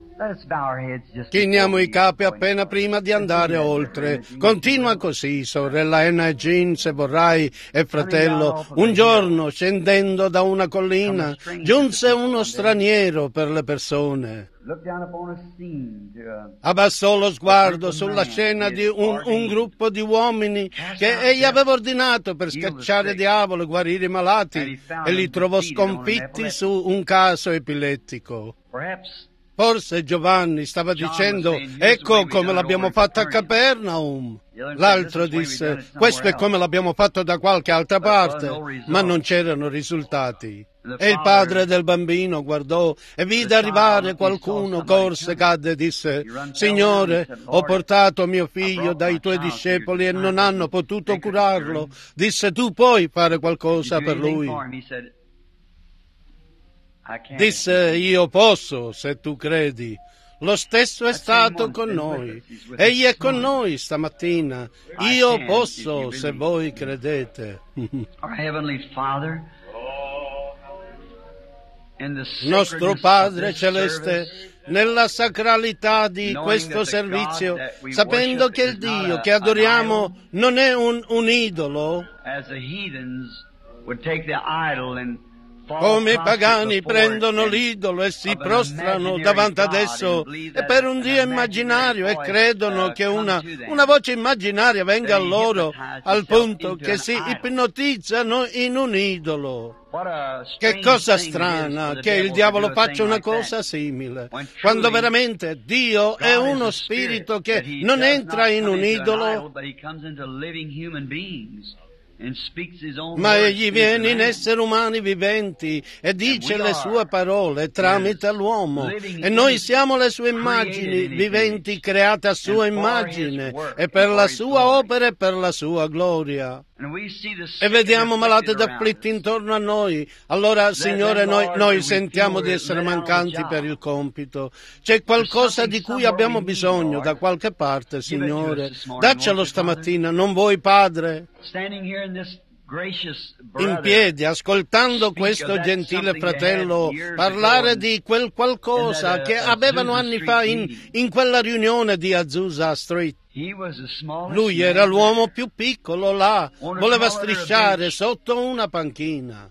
Chiniamo i capi appena prima di andare oltre. Continua così, sorella Anna e Jean, se vorrai, e fratello. Un giorno, scendendo da una collina, giunse uno straniero per le persone. Abbassò lo sguardo sulla scena di un gruppo di uomini che egli aveva ordinato per scacciare diavolo e guarire i malati, e li trovò sconfitti su un caso epilettico. Forse Giovanni stava dicendo: ecco come l'abbiamo fatto a Capernaum. L'altro disse: questo è come l'abbiamo fatto da qualche altra parte, ma non c'erano risultati. E il padre del bambino guardò e vide arrivare qualcuno, corse, cadde e disse: Signore, ho portato mio figlio dai tuoi discepoli e non hanno potuto curarlo. Disse: tu puoi fare qualcosa per lui? Disse: io posso, se tu credi. Lo stesso è stato con noi. Egli è con noi stamattina. Io posso, se voi credete. Nostro Padre Celeste, nella sacralità di questo servizio, sapendo che il Dio che adoriamo non è un idolo, come i pagani prendono l'idolo e si prostrano davanti ad esso e per un Dio immaginario e credono che una voce immaginaria venga a loro al punto che si ipnotizzano in un idolo. Che cosa strana che il diavolo faccia una cosa simile, quando veramente Dio è uno spirito che non entra in un idolo, ma egli viene in esseri umani viventi e dice le sue parole tramite l'uomo, e noi siamo le sue immagini viventi create a sua immagine e per la sua opera e per la sua gloria. E vediamo malati ed afflitti intorno a noi. Allora, Signore, noi sentiamo di essere mancanti per il compito. C'è qualcosa di cui abbiamo bisogno da qualche parte, Signore. Daccelo stamattina, non vuoi, Padre? In piedi, ascoltando questo gentile fratello parlare di quel qualcosa che avevano anni fa in quella riunione di Azusa Street. Lui era l'uomo più piccolo là, voleva strisciare sotto una panchina.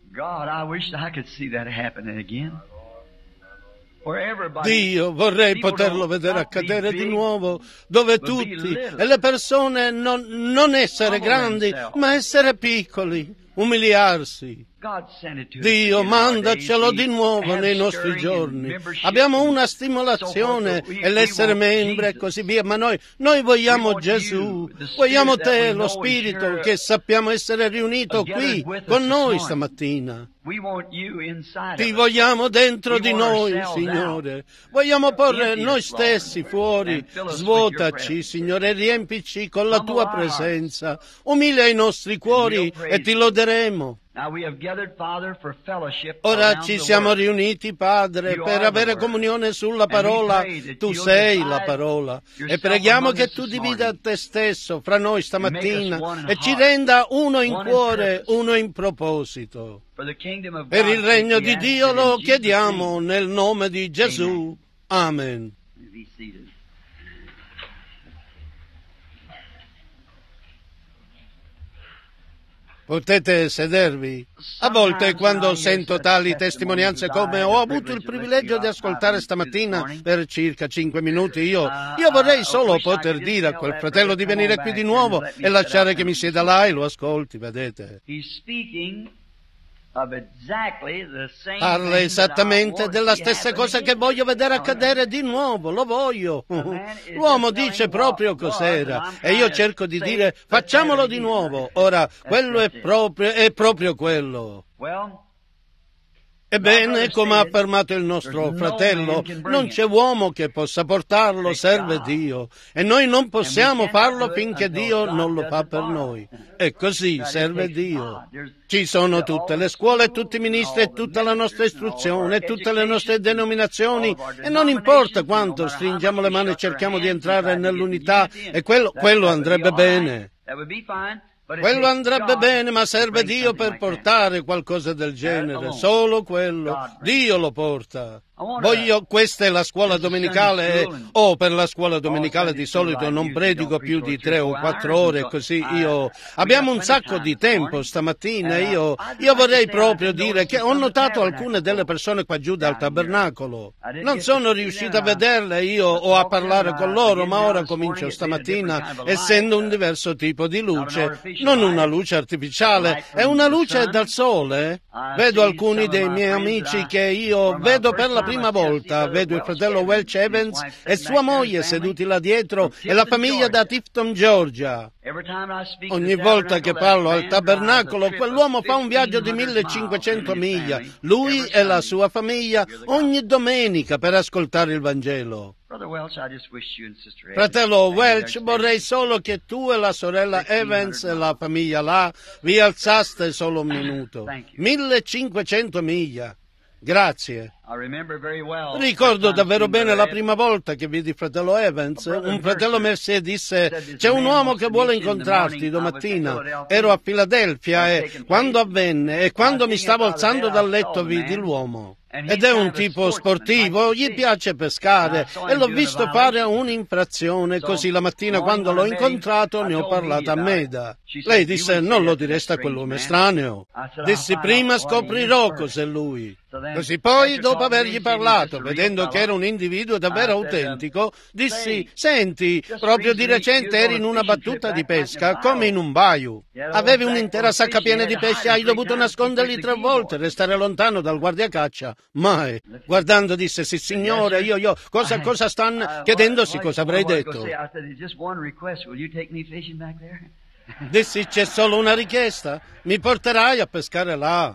Dio, vorrei poterlo vedere accadere di nuovo, dove tutti e le persone non essere grandi, ma essere piccoli, umiliarsi. Dio, mandacelo di nuovo nei nostri giorni. Abbiamo una stimolazione e l'essere membri e così via, ma noi vogliamo Gesù, vogliamo te, lo Spirito, che sappiamo essere riunito qui con noi stamattina. Ti vogliamo dentro di noi, Signore. Vogliamo porre noi stessi fuori. Svuotaci, Signore, riempici con la tua presenza. Umilia i nostri cuori e ti loderemo. Ora ci siamo riuniti, Padre, per avere comunione sulla parola. Tu sei la parola. E preghiamo che tu divida te stesso fra noi stamattina e ci renda uno in cuore, uno in proposito. Per il regno di Dio lo chiediamo nel nome di Gesù. Amen. Potete sedervi. A volte, quando sento tali testimonianze come ho avuto il privilegio di ascoltare stamattina per circa 5 minuti, io vorrei solo poter dire a quel fratello di venire qui di nuovo e lasciare che mi sieda là e lo ascolti, vedete. Parla esattamente della stessa cosa che voglio vedere accadere di nuovo, lo voglio. L'uomo dice proprio cos'era e io cerco di dire facciamolo di nuovo. Ora, quello è proprio quello. Ebbene, come ha affermato il nostro fratello, non c'è uomo che possa portarlo, serve Dio, e noi non possiamo farlo finché Dio non lo fa per noi. E così serve Dio. Ci sono tutte le scuole, tutti i ministri, e tutta la nostra istruzione, e tutte le nostre denominazioni, e non importa quanto stringiamo le mani e cerchiamo di entrare nell'unità, e quello andrebbe bene. Quello andrebbe bene, ma serve Dio per portare qualcosa del genere, solo quello. Dio lo porta. Questa è la scuola domenicale, per la scuola domenicale di solito non predico più di 3 o 4 ore, così abbiamo un sacco di tempo stamattina. Io vorrei proprio dire che ho notato alcune delle persone qua giù dal tabernacolo. Non sono riuscito a vederle o a parlare con loro, ma ora comincio stamattina, essendo un diverso tipo di luce, non una luce artificiale, è una luce dal sole. Vedo alcuni dei miei amici che io vedo per la prima volta, vedo il fratello Welch Evans e sua moglie seduti là dietro e la famiglia da Tifton, Georgia. Ogni volta che parlo al tabernacolo, quell'uomo fa un viaggio di 1500 miglia, lui e la sua famiglia, ogni domenica per ascoltare il Vangelo. Fratello Welch, vorrei solo che tu e la sorella Evans e la famiglia là vi alzaste solo un minuto. 1500 miglia. Grazie. Ricordo davvero bene la prima volta che vidi fratello Evans. Un fratello Mercier disse: c'è un uomo che vuole incontrarti domattina. Ero a Filadelfia e quando avvenne e quando mi stavo alzando dal letto vidi l'uomo. Ed è un tipo sportivo, gli piace pescare e l'ho visto fare un'infrazione, così la mattina quando l'ho incontrato ne ho parlato a Meda. Lei disse: non lo diresti a quell'uomo estraneo. Dissi: prima scoprirò cos'è lui. Così poi, dopo avergli parlato, vedendo che era un individuo davvero autentico, dissi: senti, proprio di recente eri in una battuta di pesca, come in un baio. Avevi un'intera sacca piena di pesci, hai dovuto nasconderli 3 volte, restare lontano dal guardiacaccia. Mai. Guardando disse: sì signore, io, cosa stanno chiedendosi cosa avrei detto. Dissi: c'è solo una richiesta, mi porterai a pescare là.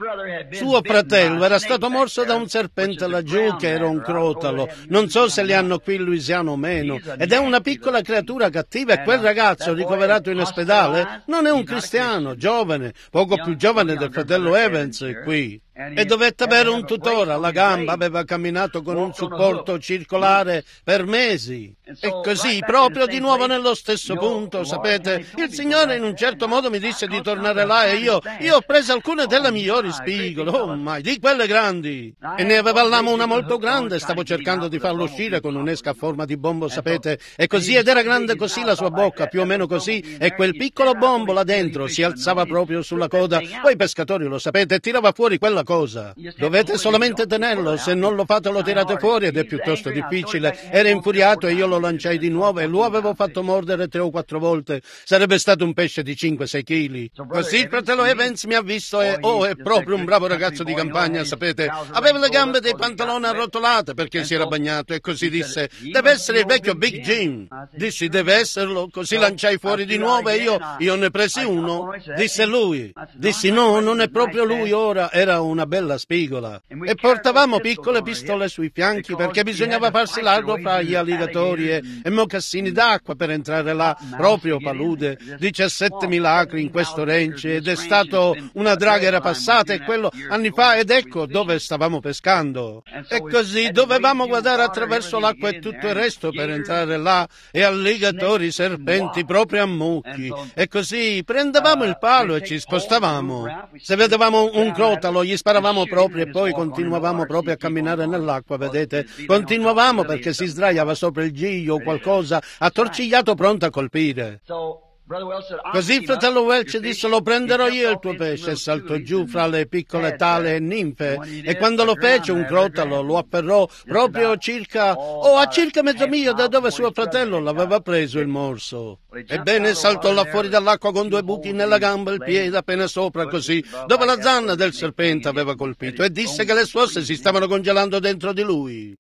Suo fratello era stato morso da un serpente laggiù che era un crotalo, non so se li hanno qui in Louisiana o meno, ed è una piccola creatura cattiva e quel ragazzo ricoverato in ospedale non è un cristiano, giovane, poco più giovane del fratello Evans qui. E dovette avere un tutore alla gamba, aveva camminato con un supporto circolare per mesi. E così, proprio di nuovo nello stesso punto, sapete, il Signore in un certo modo mi disse di tornare là e io ho preso alcune delle migliori spigole, oh mai, di quelle grandi. E ne aveva all'amo una molto grande, stavo cercando di farlo uscire con un'esca a forma di bombo, sapete, e così, ed era grande così la sua bocca, più o meno così, e quel piccolo bombo là dentro si alzava proprio sulla coda. Voi pescatori lo sapete, tirava fuori quella cosa. Dovete solamente tenerlo, se non lo fate lo tirate fuori ed è piuttosto difficile. Era infuriato e io lo lanciai di nuovo e lo avevo fatto mordere 3 o 4 volte. Sarebbe stato un pesce di 5-6 chili. Così il fratello Evans mi ha visto e è proprio un bravo ragazzo di campagna, sapete. Aveva le gambe dei pantaloni arrotolate perché si era bagnato e così disse: deve essere il vecchio Big Jim. Dissi: deve esserlo. Così lanciai fuori di nuovo e io ne presi uno. Disse lui. Dissi: no, non è proprio lui ora. Era una bella spigola. E portavamo piccole pistole sui fianchi perché bisognava farsi largo fra gli alligatori e mocassini d'acqua per entrare là, proprio palude. 17.000 acri in questo ranch ed è stato una draga era passata e quello anni fa ed ecco dove stavamo pescando. E così dovevamo guardare attraverso l'acqua e tutto il resto per entrare là e alligatori, serpenti proprio a mucchi. E così prendevamo il palo e ci spostavamo. Se vedevamo un crotalo gli sparavamo proprio e poi continuavamo proprio a camminare nell'acqua, vedete? Continuavamo perché si sdraiava sopra il giglio o qualcosa, attorcigliato pronto a colpire. Così il fratello Welch disse: lo prenderò io il tuo pesce, e saltò giù fra le piccole tale e ninfe, e quando lo fece un crotalo lo afferrò proprio a circa mezzo miglio da dove suo fratello l'aveva preso il morso. Ebbene saltò là fuori dall'acqua con 2 buchi nella gamba e il piede appena sopra così, dove la zanna del serpente aveva colpito, e disse che le sue ossa si stavano congelando dentro di lui.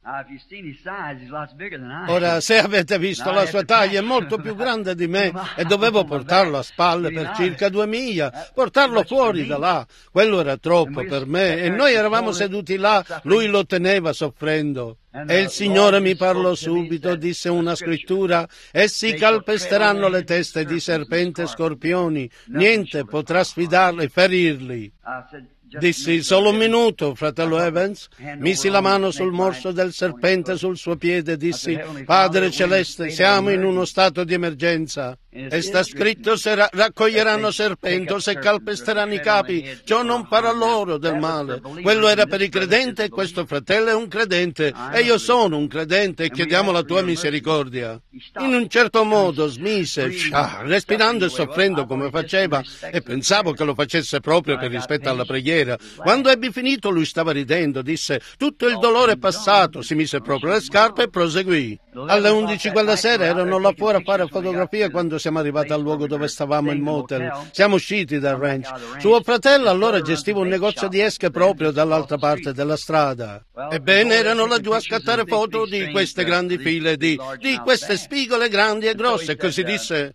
Ora, se avete visto la sua taglia è molto più grande di me e dovevo portarlo a spalle per circa 2 miglia, portarlo fuori da là. Quello era troppo per me e noi eravamo seduti là, lui lo teneva soffrendo. E il Signore mi parlò subito, disse una scrittura: essi calpesteranno le teste di serpenti e scorpioni, niente potrà sfidarli e ferirli. Dissi: solo un minuto, fratello Evans. Misi la mano sul morso del serpente sul suo piede e dissi: Padre Celeste, siamo in uno stato di emergenza. E sta scritto: se raccoglieranno serpenti o se calpesteranno i capi, ciò non farà loro del male. Quello era per i credenti e questo fratello è un credente e io sono un credente e chiediamo la tua misericordia. In un certo modo smise, respirando e soffrendo come faceva, e pensavo che lo facesse proprio per rispetto alla preghiera. Quando ebbi finito lui stava ridendo, disse: tutto il dolore è passato, si mise proprio le scarpe e proseguì. Alle 11 quella sera erano là fuori a fare fotografie quando siamo arrivati al luogo dove stavamo in motel. Siamo usciti dal ranch. Suo fratello allora gestiva un negozio di esche proprio dall'altra parte della strada. Ebbene, erano laggiù a scattare foto di queste grandi file, di queste spigole grandi e grosse, così disse.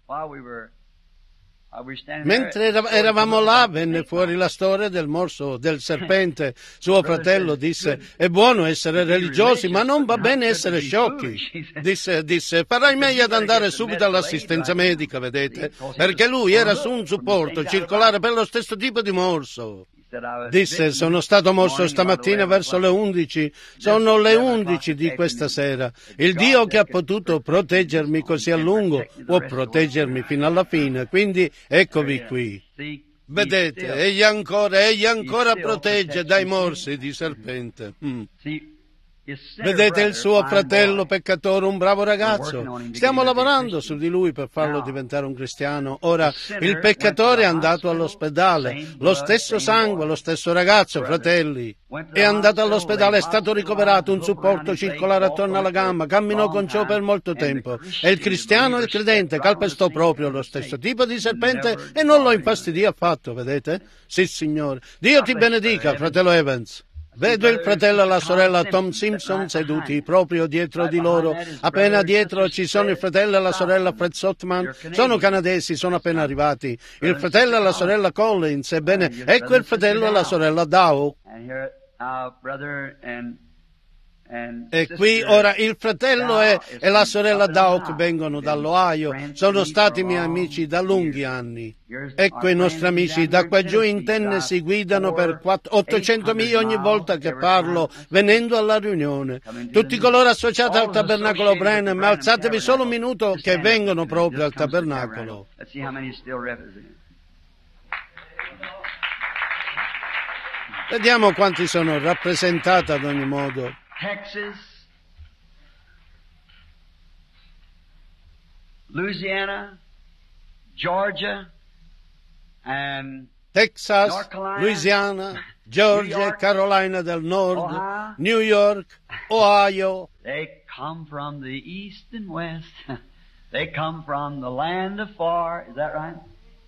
Mentre eravamo là, venne fuori la storia del morso del serpente. Suo fratello disse: è buono essere religiosi, ma non va bene essere sciocchi. Disse, farai meglio ad andare subito all'assistenza medica, vedete, perché lui era su un supporto circolare per lo stesso tipo di morso. Disse: sono stato morso stamattina verso le 11, sono le 11 di questa sera. Il Dio che ha potuto proteggermi così a lungo può proteggermi fino alla fine, quindi eccovi qui. Vedete, egli ancora protegge dai morsi di serpente. Vedete il suo fratello peccatore, un bravo ragazzo. Stiamo lavorando su di lui per farlo diventare un cristiano. Ora, il peccatore è andato all'ospedale, lo stesso sangue, lo stesso ragazzo, fratelli. È andato all'ospedale, è stato ricoverato, un supporto circolare attorno alla gamba, camminò con ciò per molto tempo. E il cristiano, il credente, calpestò proprio lo stesso tipo di serpente e non lo infastidì affatto, vedete? Sì, Signore. Dio ti benedica, fratello Evans. Vedo il fratello e la sorella Tom Simpson seduti proprio dietro di loro. Appena dietro ci sono il fratello e la sorella Fred Sotman. Sono canadesi, sono appena arrivati. Il fratello e la sorella Collins. Ebbene, ecco il fratello e la sorella Dow. E qui ora il fratello e la sorella Dow vengono dall'Ohio. Sono stati miei amici da lunghi anni. Ecco i nostri amici da qua giù in Tennessee guidano per 800 miglia ogni volta che parlo, venendo alla riunione. Tutti coloro associati al tabernacolo Branham, alzatevi solo un minuto che vengono proprio al tabernacolo. Vediamo quanti sono rappresentati ad ogni modo. Texas, Louisiana, Georgia, and Texas, North Carolina, Louisiana, Georgia, Carolina del Nord, Ohio. New York, Ohio. They come from the east and west. They come from the land of far. Is that right?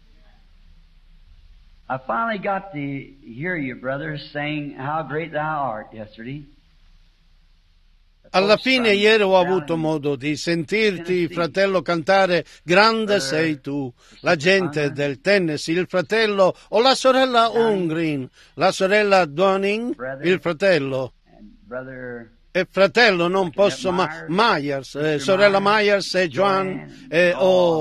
I finally got to hear you, brothers, saying how great thou art yesterday. Alla fine ieri ho avuto modo di sentirti, fratello, cantare Grande sei tu. La gente del Tennessee, il fratello o la sorella Ungrin, la sorella Dunning, il fratello. E fratello non posso Myers, sorella Myers e Joan e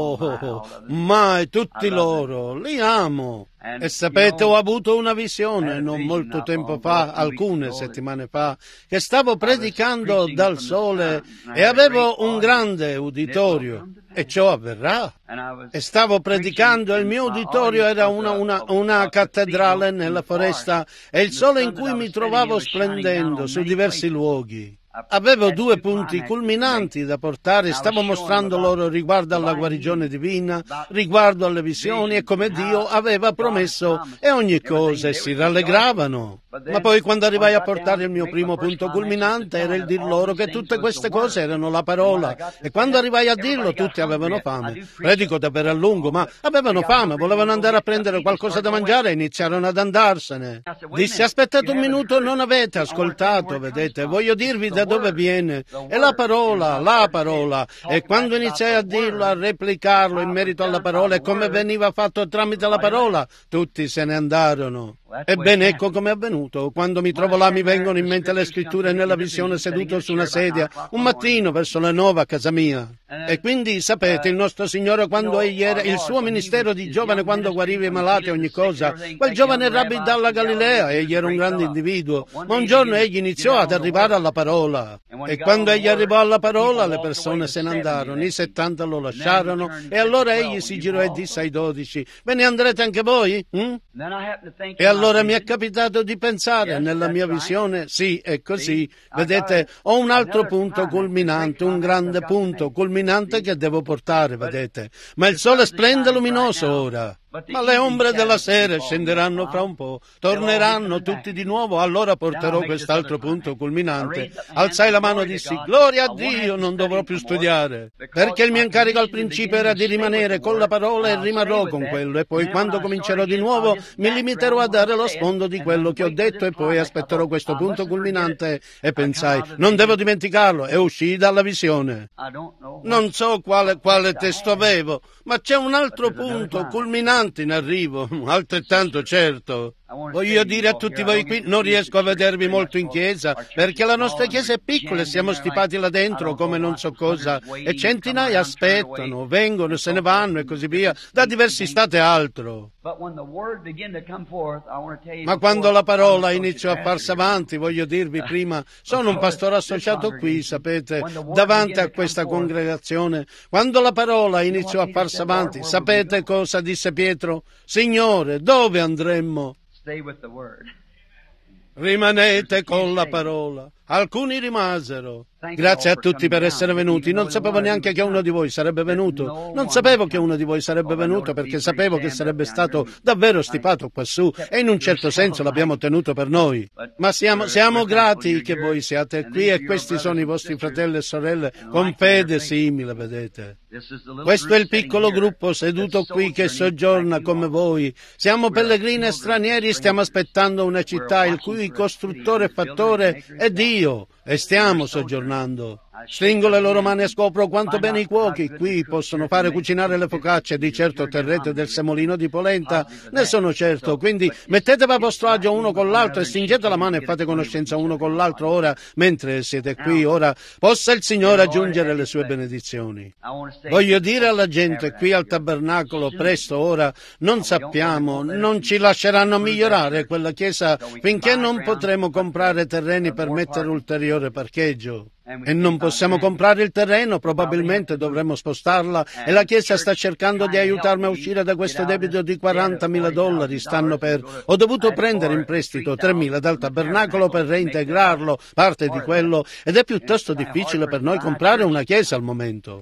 tutti loro, li amo. E sapete, ho avuto una visione non molto tempo fa, alcune settimane fa, che stavo predicando dal sole e avevo un grande uditorio. E ciò avverrà. E stavo predicando e il mio uditorio era una cattedrale nella foresta e il sole in cui mi trovavo splendendo su diversi luoghi. Avevo 2 punti culminanti da portare, stavo mostrando loro riguardo alla guarigione divina, riguardo alle visioni e come Dio aveva promesso e ogni cosa, e si rallegravano. Ma poi quando arrivai a portare il mio primo punto culminante era il dir loro che tutte queste cose erano la parola, e quando arrivai a dirlo tutti avevano fame. Predico davvero a lungo, ma avevano fame, volevano andare a prendere qualcosa da mangiare e iniziarono ad andarsene. Dissi: aspettate un minuto, non avete ascoltato, vedete, voglio dirvi da dove viene. È la parola. E quando iniziai a dirlo, a replicarlo in merito alla parola e come veniva fatto tramite la parola, tutti se ne andarono. Ebbene, ecco come è avvenuto. Quando mi trovo là mi vengono in mente le scritture nella visione seduto su una sedia, un mattino verso le 9 a casa mia. E quindi, sapete, il nostro Signore, quando egli era il suo ministero di giovane, quando guariva i malati e ogni cosa, quel giovane rabbi dalla Galilea, egli era un grande individuo, ma un giorno egli iniziò ad arrivare alla parola. E quando egli arrivò alla parola, le persone se ne andarono, i 70 lo lasciarono, e allora egli si girò e disse ai 12, ve ne andrete anche voi? E allora mi è capitato di pensare nella mia visione, sì, è così, vedete, ho un altro punto culminante, un grande punto culminante che devo portare, vedete, ma il sole splende luminoso ora. Ma le ombre della sera scenderanno fra un po', torneranno tutti di nuovo, allora porterò quest'altro punto culminante. Alzai la mano e dissi, gloria a Dio, non dovrò più studiare, perché il mio incarico al principio era di rimanere con la parola e rimarrò con quello, e poi quando comincerò di nuovo mi limiterò a dare lo sfondo di quello che ho detto e poi aspetterò questo punto culminante. E pensai, non devo dimenticarlo, e uscii dalla visione. Non so quale testo avevo, ma c'è un altro punto culminante in arrivo, altrettanto certo. Voglio dire a tutti voi qui, non riesco a vedervi molto in chiesa, perché la nostra chiesa è piccola e siamo stipati là dentro come non so cosa, e centinaia aspettano, vengono, se ne vanno e così via, da diversi stati e altro. Ma quando la parola iniziò a farsi avanti, voglio dirvi prima, sono un pastore associato qui, sapete, davanti a questa congregazione. Quando la parola iniziò a farsi avanti, sapete cosa disse Pietro? Signore, dove andremmo? Rimanete con la parola. Alcuni rimasero. Grazie a tutti per essere venuti. Non sapevo neanche che uno di voi sarebbe venuto. Non sapevo che uno di voi sarebbe venuto perché sapevo che sarebbe stato davvero stipato quassù e in un certo senso l'abbiamo tenuto per noi. Ma siamo grati che voi siate qui e questi sono i vostri fratelli e sorelle con fede simile, vedete. Questo è il piccolo gruppo seduto qui che soggiorna come voi. Siamo pellegrini e stranieri, stiamo aspettando una città il cui costruttore e fattore è Dio. E stiamo soggiornando. Stringo le loro mani e scopro quanto bene i cuochi qui possono fare cucinare le focacce. Di certo otterrete del semolino di polenta, ne sono certo. Quindi mettetevi a vostro agio uno con l'altro e stringete la mano e fate conoscenza uno con l'altro ora, mentre siete qui. Ora possa il Signore aggiungere le sue benedizioni. Voglio dire alla gente qui al tabernacolo, presto ora, non sappiamo, non ci lasceranno migliorare quella chiesa finché non potremo comprare terreni per mettere ulteriore parcheggio. E non possiamo comprare il terreno, probabilmente dovremmo spostarla e la Chiesa sta cercando di aiutarmi a uscire da questo debito di $40.000. Stanno per... Ho dovuto prendere in prestito $3.000 dal tabernacolo per reintegrarlo, parte di quello, ed è piuttosto difficile per noi comprare una Chiesa al momento.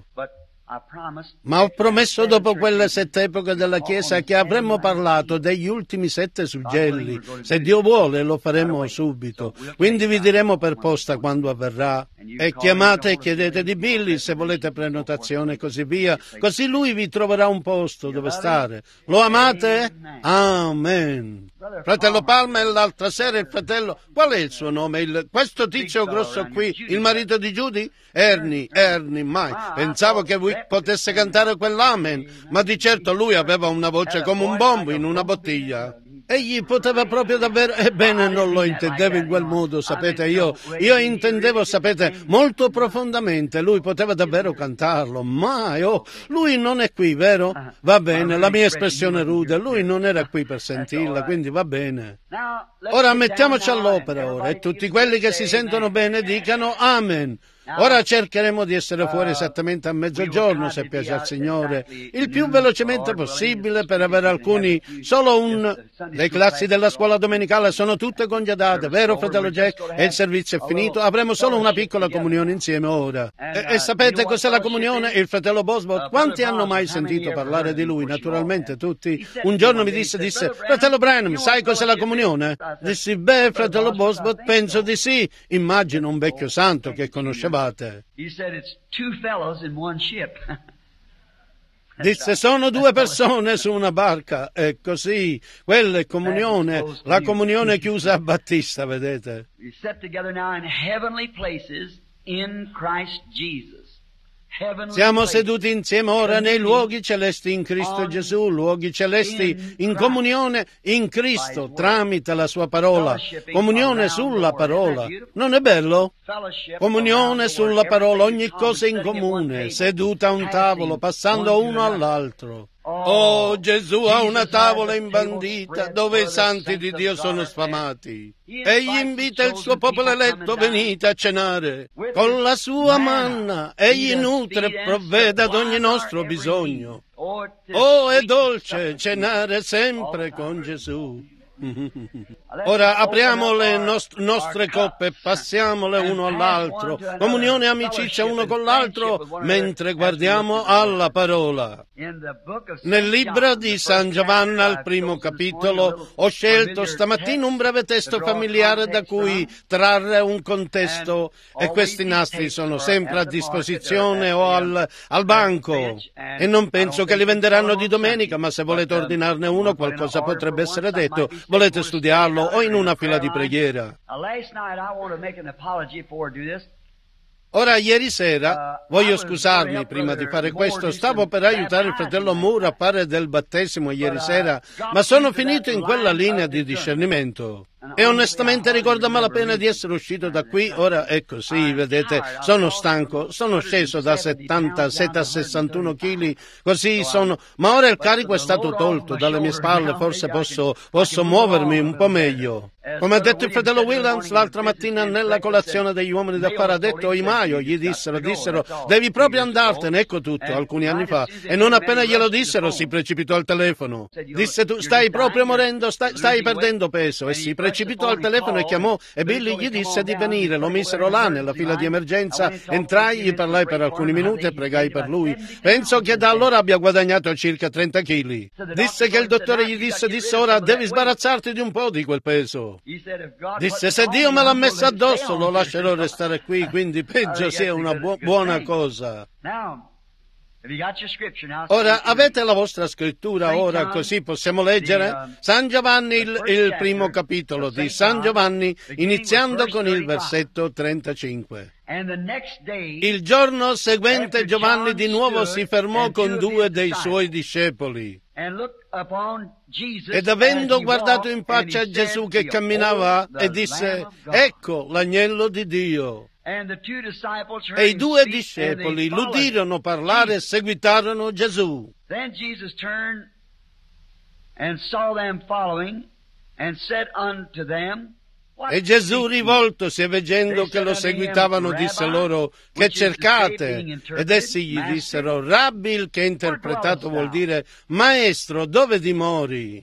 Ma ho promesso dopo quelle 7 epoche della Chiesa che avremmo parlato degli ultimi 7 suggelli. Se Dio vuole lo faremo subito. Quindi vi diremo per posta quando avverrà. E chiamate e chiedete di Billy se volete prenotazione e così via. Così lui vi troverà un posto dove stare. Lo amate? Amen. Fratello Palmer, l'altra sera il fratello... Qual è il suo nome? Questo tizio grosso qui, il marito di Judy? Ernie, mai. Pensavo che lui potesse cantare quell'amen, ma di certo lui aveva una voce come un bombo in una bottiglia. Egli poteva proprio davvero... Ebbene, non lo intendevo in quel modo, sapete, io intendevo, sapete, molto profondamente. Lui poteva davvero cantarlo, mai, lui non è qui, vero? Va bene, la mia espressione rude, lui non era qui per sentirla, quindi va bene. Ora mettiamoci all'opera ora, e tutti quelli che si sentono bene dicano Amen. Ora cercheremo di essere fuori esattamente a mezzogiorno, se piace al Signore, il più velocemente possibile per avere alcuni, le classi della scuola domenicale sono tutte congedate, vero fratello Jack? E il servizio è finito, avremo solo una piccola comunione insieme ora. E sapete cos'è la comunione? Il fratello Bosworth, quanti hanno mai sentito parlare di lui? Naturalmente tutti. Un giorno mi disse, fratello Branham, sai cos'è la comunione? Dissi, beh, fratello Bosworth, penso di sì. Immagino un vecchio santo che conosceva. Disse, sono 2 persone su una barca, e così, quella è comunione, la comunione chiusa a Battista, vedete? Siamo seduti insieme ora nei luoghi celesti in Cristo Gesù, luoghi celesti in comunione in Cristo tramite la sua parola, comunione sulla parola. Non è bello? Comunione sulla parola, ogni cosa in comune, seduta a un tavolo, passando uno all'altro. Oh, Gesù ha una tavola imbandita dove i santi di Dio sono sfamati. Egli invita il suo popolo eletto, venite a cenare. Con la sua manna, egli nutre e provvede ad ogni nostro bisogno. Oh, è dolce cenare sempre con Gesù. Ora apriamo le nostre coppe e passiamole uno all'altro, comunione e amicizia uno con l'altro, mentre guardiamo alla parola. Nel libro di San Giovanni, al primo capitolo, ho scelto stamattina un breve testo familiare da cui trarre un contesto, e questi nastri sono sempre a disposizione o al banco, e non penso che li venderanno di domenica, ma se volete ordinarne uno qualcosa potrebbe essere detto. Volete studiarlo o in una fila di preghiera? Ora, ieri sera, voglio scusarmi prima di fare questo, stavo per aiutare il fratello Moore a fare del battesimo ieri sera, ma sono finito in quella linea di discernimento. E onestamente ricordo a malapena di essere uscito da qui. Ora è così, vedete, sono stanco, sono sceso da 77 a 61 kg, così sono, ma ora il carico è stato tolto dalle mie spalle, forse posso muovermi un po' meglio. Come ha detto il fratello Williams l'altra mattina nella colazione degli uomini d'affari, ha detto Imaio, gli dissero, devi proprio andartene, ecco tutto, alcuni anni fa, e non appena glielo dissero si precipitò al telefono. Disse, tu stai proprio morendo, stai perdendo peso, e si precipitò al telefono e chiamò, e Billy gli disse di venire, lo misero là nella fila di emergenza, entrai, gli parlai per alcuni minuti e pregai per lui. Penso che da allora abbia guadagnato circa 30 kg. Disse che il dottore gli disse ora devi sbarazzarti di un po' di quel peso. Disse, se Dio me l'ha messo addosso lo lascerò restare qui, quindi peggio sia una buona cosa. Ora, avete la vostra scrittura ora, così possiamo leggere? San Giovanni, il primo capitolo di San Giovanni, iniziando con il versetto 35. Il giorno seguente Giovanni di nuovo si fermò con 2 dei suoi discepoli. Ed avendo guardato in faccia a Gesù che camminava, e disse, ecco l'agnello di Dio. E i 2 discepoli l'udirono parlare e seguitarono Gesù. Then Jesus turned and saw them following and said unto them, E Gesù, rivoltosi e veggendo che lo seguitavano, disse loro, che cercate? Ed essi gli dissero, Rabbi, il che interpretato vuol dire, Maestro, dove dimori?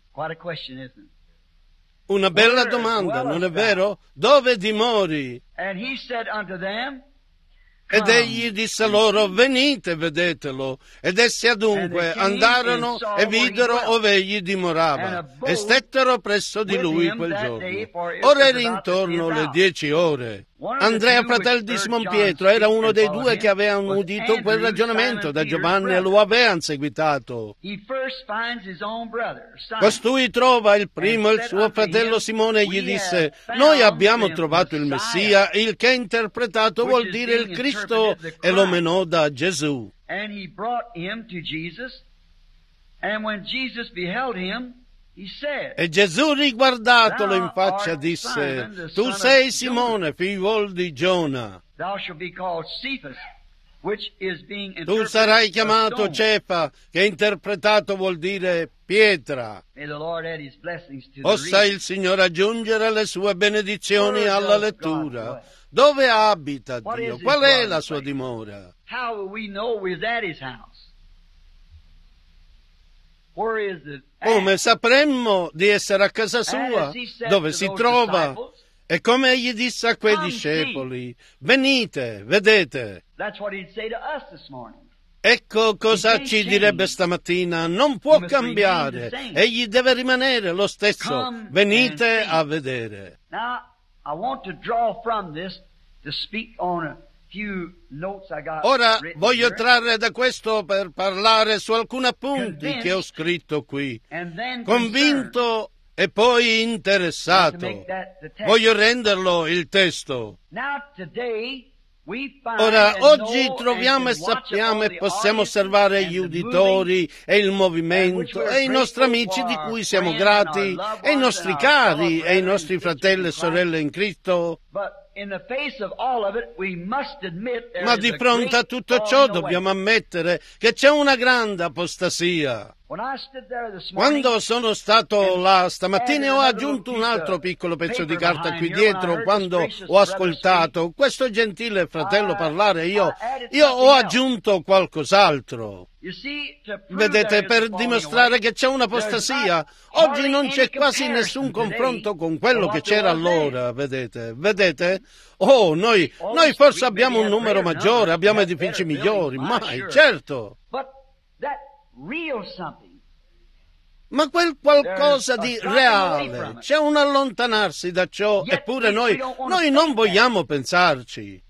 Una bella domanda, non è vero? Dove dimori? Ed egli disse loro, venite, vedetelo. Ed essi adunque andarono e videro ove egli dimorava, e stettero presso di lui quel giorno. Ora era intorno le 10 ore. Andrea, fratello di Simon Pietro, era uno dei 2 che avevano udito quel ragionamento da Giovanni e lo avevano seguitato. Costui trova il primo il suo fratello Simone e gli disse, noi abbiamo trovato il Messia, il che interpretato vuol dire il Cristo, e lo menò da Gesù. E Gesù, riguardatolo in faccia, disse, tu sei Simone, figliuolo di Giona. Tu sarai chiamato Cefa, che interpretato vuol dire pietra. Possa il Signore aggiungere le sue benedizioni alla lettura. Dove abita Dio? Qual è la sua dimora? Come sapremmo di essere a casa sua? Dove si trova? E come egli disse a quei discepoli, venite, vedete. Ecco cosa ci direbbe stamattina, non può cambiare, egli deve rimanere lo stesso, venite a vedere. Ora voglio trarre da questo per parlare su alcuni appunti che ho scritto qui, convinto e poi interessato. Voglio renderlo il testo. Ora, oggi troviamo e sappiamo e possiamo osservare gli uditori e il movimento e i nostri amici di cui siamo grati e i nostri cari e i nostri fratelli e sorelle in Cristo. Ma di fronte a tutto ciò dobbiamo ammettere che c'è una grande apostasia. Quando sono stato là stamattina ho aggiunto un altro piccolo pezzo di carta qui dietro. Quando ho ascoltato questo gentile fratello parlare, io ho aggiunto qualcos'altro. Vedete, per dimostrare che c'è un'apostasia. Oggi non c'è quasi nessun confronto con quello che c'era allora, vedete? Oh, noi forse abbiamo un numero maggiore, abbiamo edifici migliori, mai, certo. Ma quel qualcosa di reale, c'è un allontanarsi da ciò, eppure noi non vogliamo pensarci.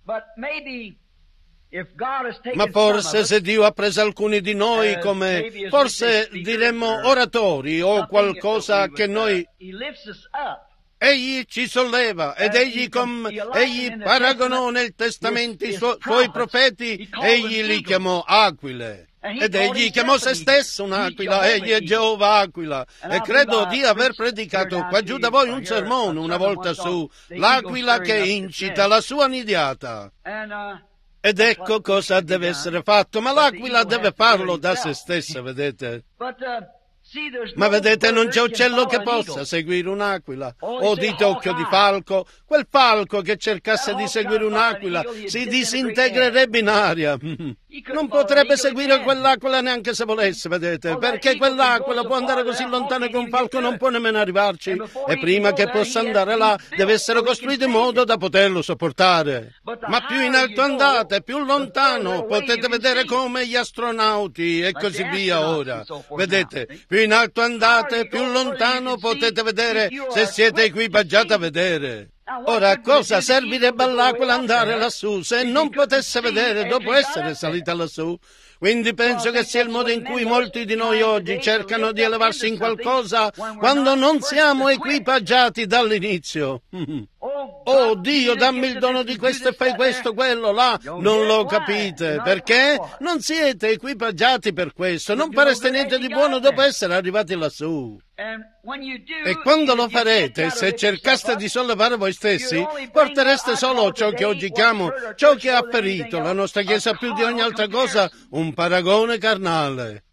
Ma forse se Dio ha preso alcuni di noi come, forse diremmo oratori o qualcosa che noi... Egli ci solleva ed egli paragonò nel testamento i suoi profeti, egli li chiamò aquile. Ed egli chiamò se stesso un'aquila, egli è Geova Aquila. E credo di aver predicato qua giù da voi un sermone una volta su l'aquila che incita la sua nidiata. Ed ecco cosa deve essere fatto, ma l'aquila deve farlo da se stessa, vedete? Ma vedete, non c'è uccello che possa seguire un'aquila. O dite occhio di falco, quel falco che cercasse di seguire un'aquila si disintegrerebbe in aria. Non potrebbe seguire quell'aquila neanche se volesse, vedete, perché quell'aquila può andare così lontano che un falco non può nemmeno arrivarci. E prima che possa andare là, deve essere costruito in modo da poterlo sopportare. Ma più in alto andate, più lontano, potete vedere come gli astronauti e così via ora. Vedete, più in alto andate, più lontano potete vedere se siete equipaggiati a vedere. Ora, cosa servirebbe all'aquila andare lassù se non potesse vedere dopo essere salita lassù? Quindi penso che sia il modo in cui molti di noi oggi cercano di elevarsi in qualcosa quando non siamo equipaggiati dall'inizio. Oh Dio, dammi il dono di questo e fai questo, quello, là. Non lo capite. Perché? Non siete equipaggiati per questo. Non fareste niente di buono dopo essere arrivati lassù. E quando lo farete, se cercaste di sollevare voi stessi, portereste solo ciò che oggi chiamo, ciò che ha ferito la nostra Chiesa più di ogni altra cosa, un paragone carnale.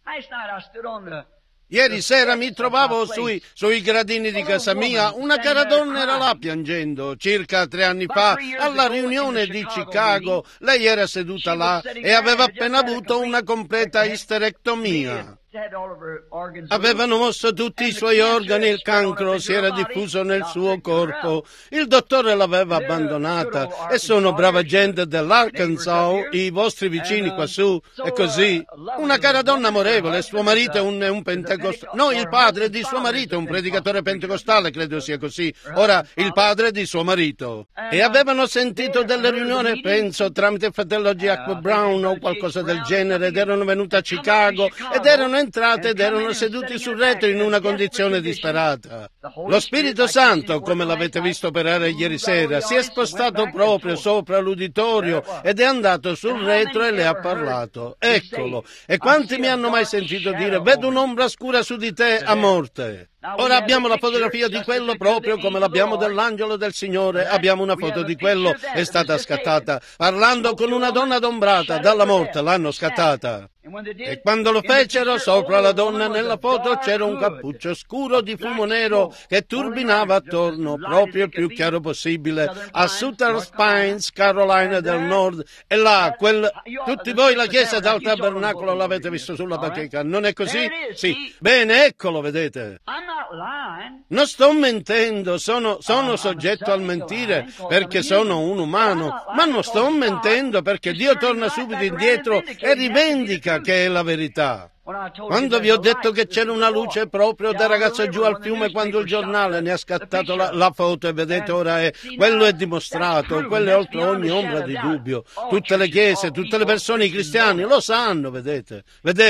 Ieri sera mi trovavo sui gradini di casa mia, una cara donna era là piangendo, circa 3 anni fa, alla riunione di Chicago. Lei era seduta là e aveva appena avuto una completa isterectomia. Avevano mosso tutti i suoi organi, il cancro si era diffuso nel suo corpo. Il dottore l'aveva abbandonata e sono brava gente dell'Arkansas, i vostri vicini quassù, e così. Una cara donna amorevole, suo marito è un pentecostale. No, il padre di suo marito è un predicatore pentecostale, credo sia così. Ora, il padre di suo marito. E avevano sentito delle riunioni, penso, tramite il fratello Jacob Brown o qualcosa del genere, ed erano venuti a Chicago ed erano entrate ed erano seduti sul retro in una condizione disperata. Lo Spirito Santo, come l'avete visto operare ieri sera, si è spostato proprio sopra l'uditorio ed è andato sul retro e le ha parlato. Eccolo. E quanti mi hanno mai sentito dire: vedo un'ombra scura su di te a morte? Ora abbiamo la fotografia di quello proprio come l'abbiamo dell'angelo del Signore. Abbiamo una foto di quello, è stata scattata. Parlando con una donna adombrata dalla morte, l'hanno scattata. E quando lo fecero, sopra la donna nella foto c'era un cappuccio scuro di fumo nero che turbinava attorno, proprio il più chiaro possibile, a Sutter Pines, Carolina del Nord. E là, tutti voi la chiesa del tabernacolo l'avete visto sulla bacheca, non è così? Sì. Bene, eccolo, vedete. Non sto mentendo, sono soggetto al mentire perché sono un umano, ma non sto mentendo perché Dio torna subito indietro e rivendica che è la verità. Quando vi ho detto che c'era una luce proprio da ragazzo giù al fiume quando il giornale ne ha scattato la foto, e vedete ora quello è dimostrato, quello è oltre ogni ombra di dubbio. Tutte le chiese, tutte le persone, i cristiani lo sanno, vedete?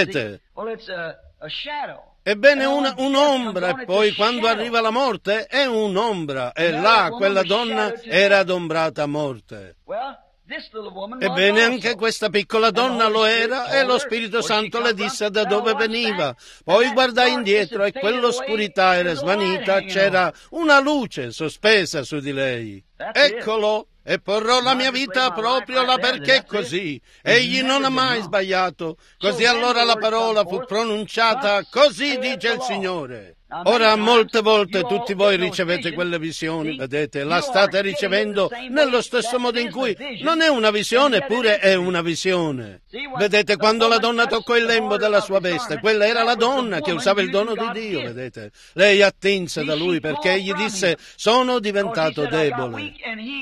Ebbene, un'ombra, e poi quando arriva la morte è un'ombra, e là quella donna era adombrata a morte. Ebbene, anche questa piccola donna lo era e lo Spirito Santo le disse da dove veniva. Poi guardai indietro e quell'oscurità era svanita, c'era una luce sospesa su di lei. Eccolo! E porrò la mia vita proprio là perché è così. Egli non ha mai sbagliato. Così allora la parola fu pronunciata, così dice il Signore. Ora, molte volte tutti voi ricevete quelle visioni, vedete, la state ricevendo nello stesso modo in cui non è una visione, eppure è una visione. Vedete, quando la donna toccò il lembo della sua veste, quella era la donna che usava il dono di Dio, vedete. Lei attinse da lui perché egli disse, sono diventato debole.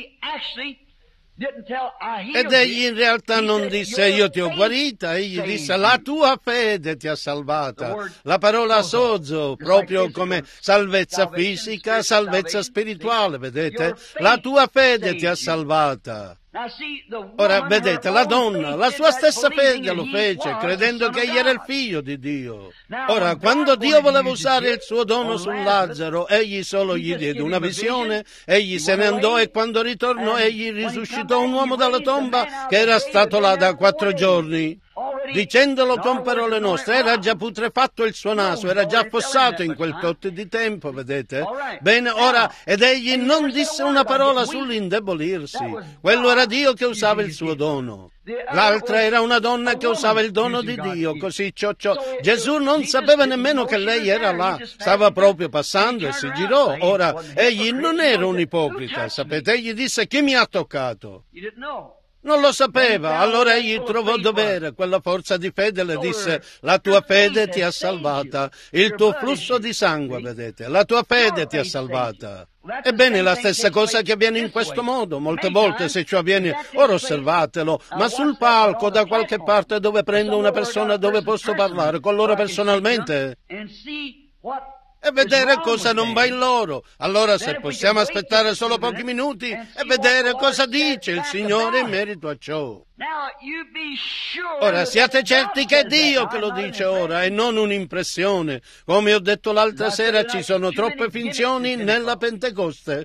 Ed egli in realtà non disse io ti ho guarita, egli disse la tua fede ti ha salvata. La parola sozo, proprio come salvezza fisica, salvezza spirituale, vedete? La tua fede ti ha salvata. Ora, vedete, la donna, la sua stessa fede lo fece, credendo che egli era il figlio di Dio. Ora, quando Dio voleva usare il suo dono su Lazzaro, egli solo gli diede una visione, egli se ne andò e quando ritornò egli risuscitò un uomo dalla tomba che era stato là da 4 giorni. Dicendolo con parole nostre, era già putrefatto il suo naso, era già affossato in quel tot di tempo, vedete? Bene, ora, ed egli non disse una parola sull'indebolirsi. Quello era Dio che usava il suo dono. L'altra era una donna che usava il dono di Dio, così ciò. Gesù non sapeva nemmeno che lei era là, stava proprio passando e si girò. Ora, egli non era un ipocrita, sapete? Egli disse, chi mi ha toccato? Non lo sapeva, allora egli trovò dovere, quella forza di fede le disse, la tua fede ti ha salvata, il tuo flusso di sangue, vedete, la tua fede ti ha salvata. Ebbene, la stessa cosa che avviene in questo modo, molte volte se ciò avviene, ora osservatelo, ma sul palco, da qualche parte dove prendo una persona dove posso parlare con loro personalmente e vedere cosa non va in loro. Allora se possiamo aspettare solo pochi minuti e vedere cosa dice il Signore in merito a ciò. Ora siate certi che è Dio che lo dice ora e non un'impressione. Come ho detto l'altra sera, ci sono troppe finzioni nella Pentecoste.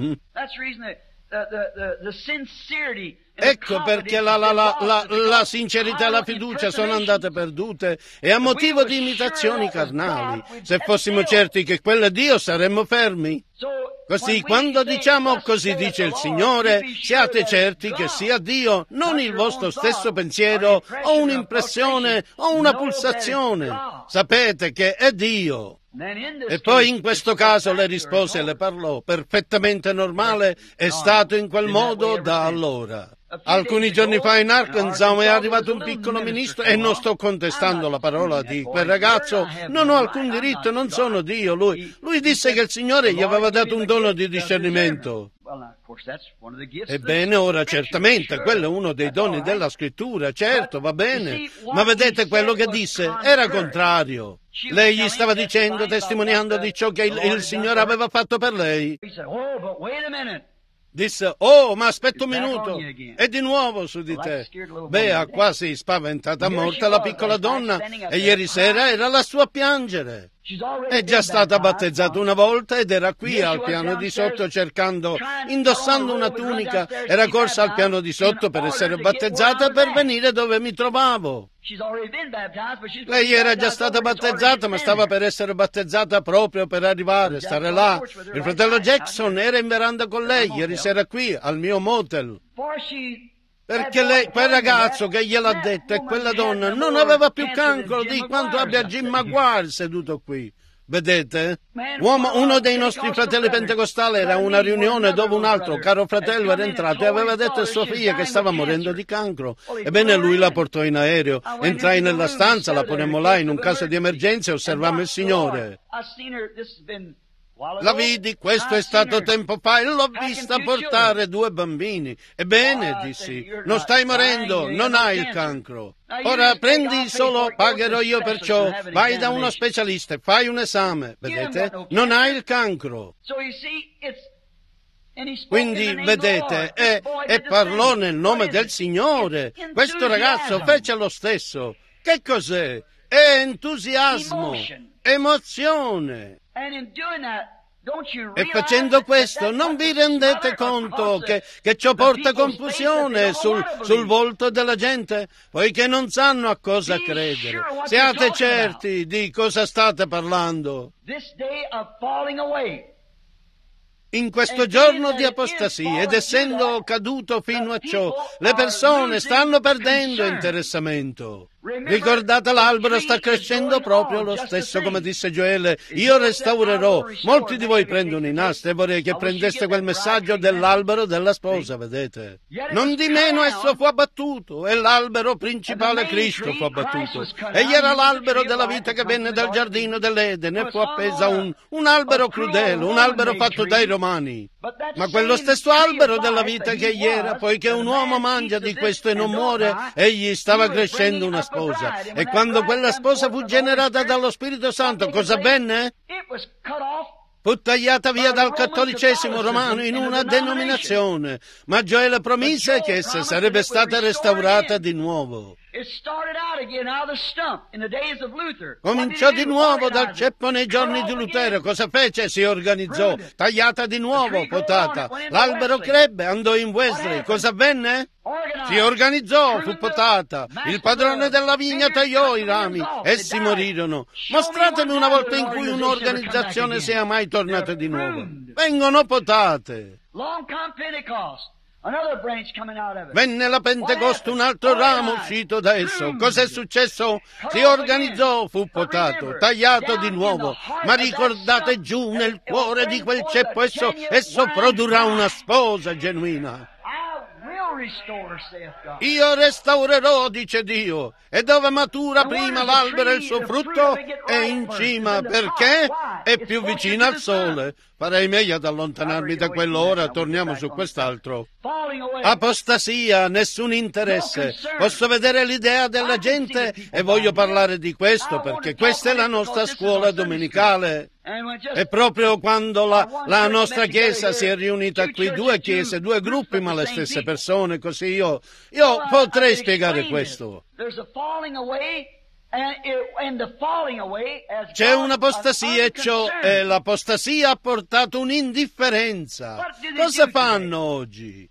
Ecco perché la sincerità e la fiducia sono andate perdute e a motivo di imitazioni carnali. Se fossimo certi che quello è Dio saremmo fermi. Così quando diciamo così dice il Signore, siate certi che sia Dio, non il vostro stesso pensiero o un'impressione o una pulsazione. Sapete che è Dio. E poi in questo caso le rispose e le parlò, perfettamente normale, è stato in quel modo da allora. Alcuni giorni fa in Arkansas è arrivato un piccolo ministro e non sto contestando la parola di quel ragazzo, non ho alcun diritto, non sono Dio. Lui disse che il Signore gli aveva dato un dono di discernimento. Ebbene, ora certamente quello è uno dei doni della scrittura, certo, va bene, ma vedete quello che disse era contrario. Lei gli stava dicendo, testimoniando di ciò che il Signore aveva fatto per lei. Disse, oh, ma aspetta un minuto, è di nuovo su di te. Bea, quasi spaventata a morte, la piccola donna, e ieri sera era lassù a piangere. È già stata battezzata una volta ed era qui al piano di sotto indossando una tunica, era corsa al piano di sotto per essere battezzata per venire dove mi trovavo. Lei era già stata battezzata, ma stava per essere battezzata proprio per arrivare, stare là. Il fratello Jackson era in veranda con lei, ieri sera qui, al mio motel. Perché lei, quel ragazzo che gliel'ha detto e quella donna non aveva più cancro di quanto abbia Jim Maguire seduto qui. Vedete? Uno dei nostri fratelli pentecostali era a una riunione dove un altro caro fratello era entrato e aveva detto a sua figlia che stava morendo di cancro. Ebbene lui la portò in aereo, entrai nella stanza, la ponemmo là in un caso di emergenza e osservammo il Signore. La vidi, questo è stato tempo fa, e l'ho vista portare 2 bambini. Ebbene, dissi, non stai morendo, non hai il cancro. Ora prendi solo, pagherò io per ciò, vai da uno specialista, fai un esame, vedete? Non hai il cancro. Quindi, vedete, e parlò nel nome del Signore. Questo ragazzo fece lo stesso. Che cos'è? È entusiasmo, emozione. E facendo questo non vi rendete conto che ciò porta confusione sul volto della gente, poiché non sanno a cosa credere. Siate certi di cosa state parlando. In questo giorno di apostasia, ed essendo caduto fino a ciò, le persone stanno perdendo interessamento. Ricordate, l'albero sta crescendo proprio lo stesso, come disse Gioele: io restaurerò. Molti di voi prendono i nastri, e vorrei che prendeste quel messaggio dell'albero della sposa, vedete? Non di meno esso fu abbattuto, e l'albero principale Cristo fu abbattuto. Egli era l'albero della vita che venne dal giardino dell'Edene, e fu appesa un albero crudele, un albero fatto dai Romani. Ma quello stesso albero della vita che egli era, poiché un uomo mangia di questo e non muore, egli stava crescendo una sposa. E quando quella sposa fu generata dallo Spirito Santo, cosa avvenne? Fu tagliata via dal cattolicesimo romano in una denominazione, ma Gioele promise che essa sarebbe stata restaurata di nuovo. Cominciò di nuovo dal ceppo nei giorni di Lutero. Cosa fece? Si organizzò, tagliata di nuovo, potata. L'albero crebbe, andò in Wesley. Cosa avvenne? Si organizzò, fu potata. Il padrone della vigna tagliò i rami. Essi morirono. Mostratemi una volta in cui un'organizzazione sia mai tornata di nuovo. Vengono potate. Venne la Pentecoste, un altro ramo uscito da esso. Cos'è successo? Si organizzò, fu potato, tagliato di nuovo. Ma ricordate, giù nel cuore di quel ceppo esso produrrà una sposa genuina. Io restaurerò, dice Dio, e dove matura prima l'albero e il suo frutto è in cima, perché è più vicino al sole. Farei meglio ad allontanarmi da quello. Ora torniamo su quest'altro. Apostasia, nessun interesse. Posso vedere l'idea della gente e voglio parlare di questo, perché questa è la nostra scuola domenicale. E proprio quando la nostra chiesa si è riunita qui, due chiese, due gruppi, ma le stesse persone, così io potrei spiegare questo. C'è un'apostasia, e ciò è l'apostasia ha portato un'indifferenza. Cosa fanno oggi?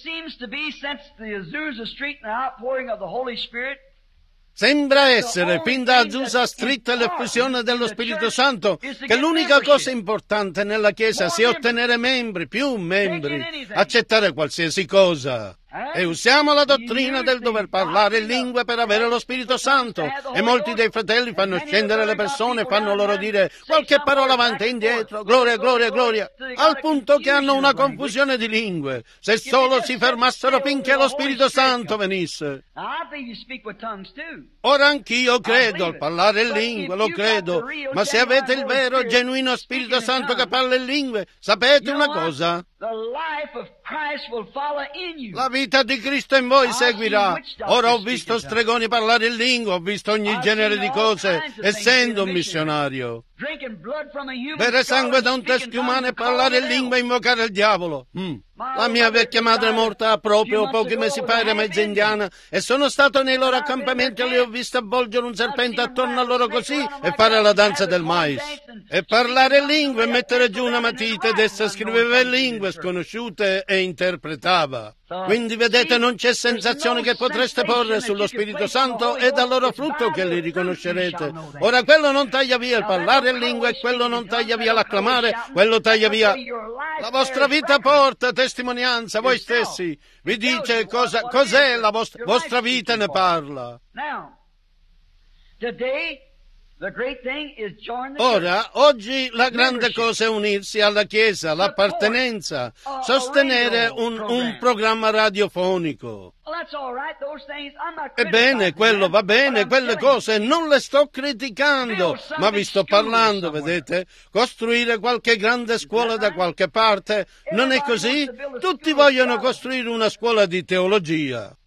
Sembra essere, fin da Azusa Street e l'effusione dello Spirito Santo, che l'unica cosa importante nella Chiesa sia ottenere membri, più membri, accettare qualsiasi cosa. E usiamo la dottrina del dover parlare in lingue per avere lo Spirito Santo. E molti dei fratelli fanno scendere le persone, fanno loro dire qualche parola avanti e indietro, gloria, gloria, gloria, al punto che hanno una confusione di lingue. Se solo si fermassero finché lo Spirito Santo venisse. Ora anch'io credo al parlare in lingue, lo credo, ma se avete il vero, genuino Spirito Santo che parla in lingue, sapete una cosa? La vita di Cristo in voi seguirà. Ora ho visto stregoni parlare in lingua, ho visto ogni genere di cose, essendo un missionario. Bere sangue da un teschio umano e parlare in lingua e invocare il diavolo. La mia vecchia madre è morta proprio pochi mesi fa, era mezza indiana, e sono stato nei loro accampamenti e le ho viste avvolgere un serpente attorno a loro così e fare la danza del mais. E parlare in lingue e mettere giù una matita, ed essa scriveva in lingue sconosciute e interpretava. Quindi vedete, non c'è sensazione che potreste porre sullo Spirito Santo, e dal loro frutto che li riconoscerete. Ora quello non taglia via il parlare in lingua, e quello non taglia via l'acclamare, quello taglia via la vostra vita, porta testimonianza, voi stessi. Vi dice cos'è la vostra vita, ne parla. Ora, oggi la grande cosa è unirsi alla Chiesa, l'appartenenza, sostenere un programma radiofonico. Ebbene, quello va bene, quelle cose non le sto criticando, ma vi sto parlando, vedete? Costruire qualche grande scuola da qualche parte, non è così? Tutti vogliono costruire una scuola di teologia.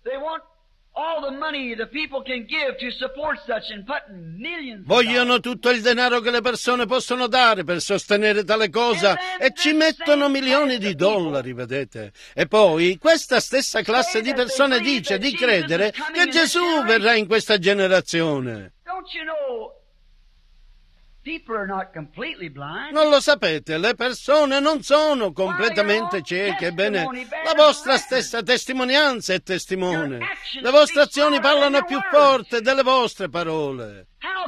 Vogliono tutto il denaro che le persone possono dare per sostenere tale cosa, e ci mettono milioni di dollari, vedete? E poi questa stessa classe di persone dice di credere che Gesù verrà in questa generazione. Non lo sapete, le persone non sono completamente cieche. Ebbene, la vostra stessa testimonianza è testimone. Le vostre azioni parlano più forte delle vostre parole.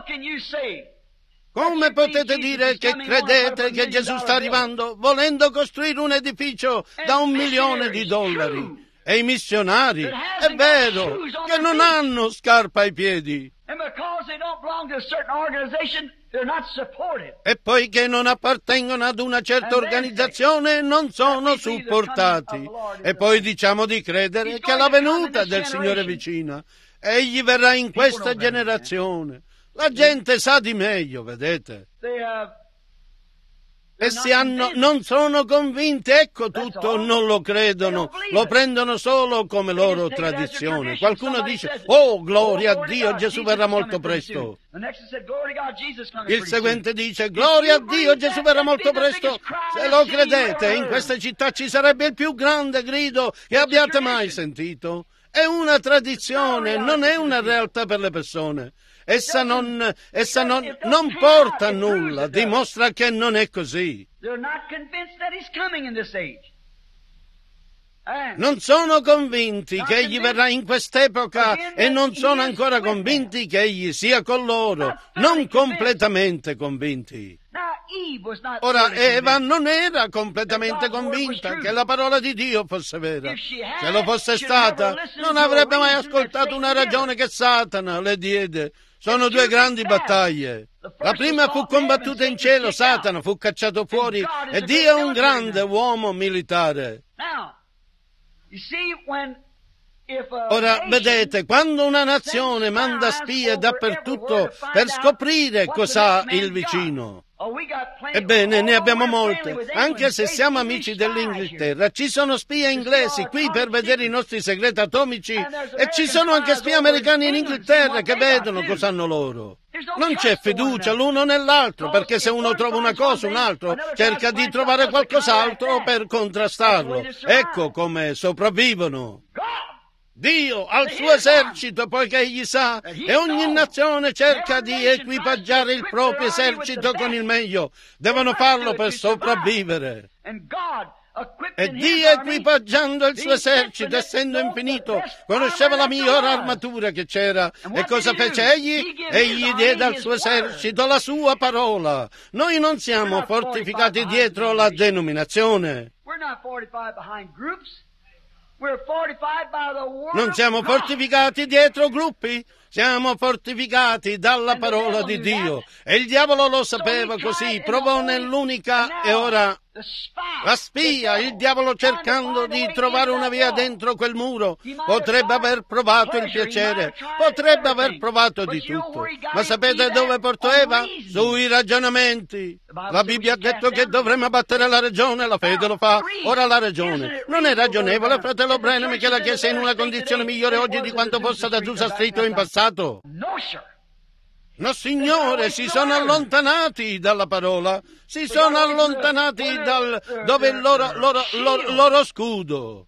Come potete dire che credete che Gesù sta arrivando volendo costruire un edificio da $1 milione? E i missionari, è vero, che non hanno scarpa ai piedi. E poiché non appartengono ad una certa organizzazione, non sono supportati. E poi diciamo di credere che la venuta del Signore è vicina. Egli verrà in questa generazione. La gente sa di meglio, vedete? Essi non sono convinti, ecco tutto, non lo credono, lo prendono solo come loro tradizione. Qualcuno dice, oh, gloria a Dio, Gesù verrà molto presto. Il seguente dice, gloria a Dio, Gesù verrà molto presto. Se lo credete, in questa città ci sarebbe il più grande grido che abbiate mai sentito. È una tradizione, non è una realtà per le persone. Essa non porta a nulla, dimostra che non è così. Non sono convinti che egli verrà in quest'epoca e non sono ancora convinti che egli sia con loro, non completamente convinti. Ora, Eva non era completamente convinta che la parola di Dio fosse vera. Se lo fosse stata, non avrebbe mai ascoltato una ragione che Satana le diede. Sono due grandi battaglie. La prima fu combattuta in cielo, Satana fu cacciato fuori e Dio è un grande uomo militare. Ora, vedete, quando una nazione manda spie dappertutto per scoprire cos'ha il vicino, ebbene, ne abbiamo molte. Anche se siamo amici dell'Inghilterra, ci sono spie inglesi qui per vedere i nostri segreti atomici e ci sono anche spie americani in Inghilterra che vedono cosa hanno loro. Non c'è fiducia l'uno nell'altro, perché se uno trova una cosa, un altro cerca di trovare qualcos'altro per contrastarlo. Ecco come sopravvivono. Dio ha il suo esercito, poiché egli sa, e ogni nazione cerca di equipaggiare il proprio esercito con il meglio. Devono farlo per sopravvivere. E Dio, equipaggiando il suo esercito, essendo infinito, conosceva la migliore armatura che c'era. E cosa fece egli? Egli diede al suo esercito la sua parola. Noi non siamo fortificati dietro la denominazione. Non siamo fortificati dietro gruppi, siamo fortificati dalla parola di Dio. E il diavolo lo sapeva così, provò nell'unica e ora la spia, il diavolo cercando di trovare una via dentro quel muro, potrebbe aver provato il piacere, potrebbe aver provato di tutto. Ma sapete dove portò Eva? Sui ragionamenti. La Bibbia ha detto che dovremmo abbattere la ragione, la fede lo fa. Ora la ragione non è ragionevole, fratello Branham, che la Chiesa è in una condizione migliore oggi di quanto fosse da Azusa Street in passato? No, Signore, si sono allontanati dalla parola, si sono allontanati dove il loro scudo.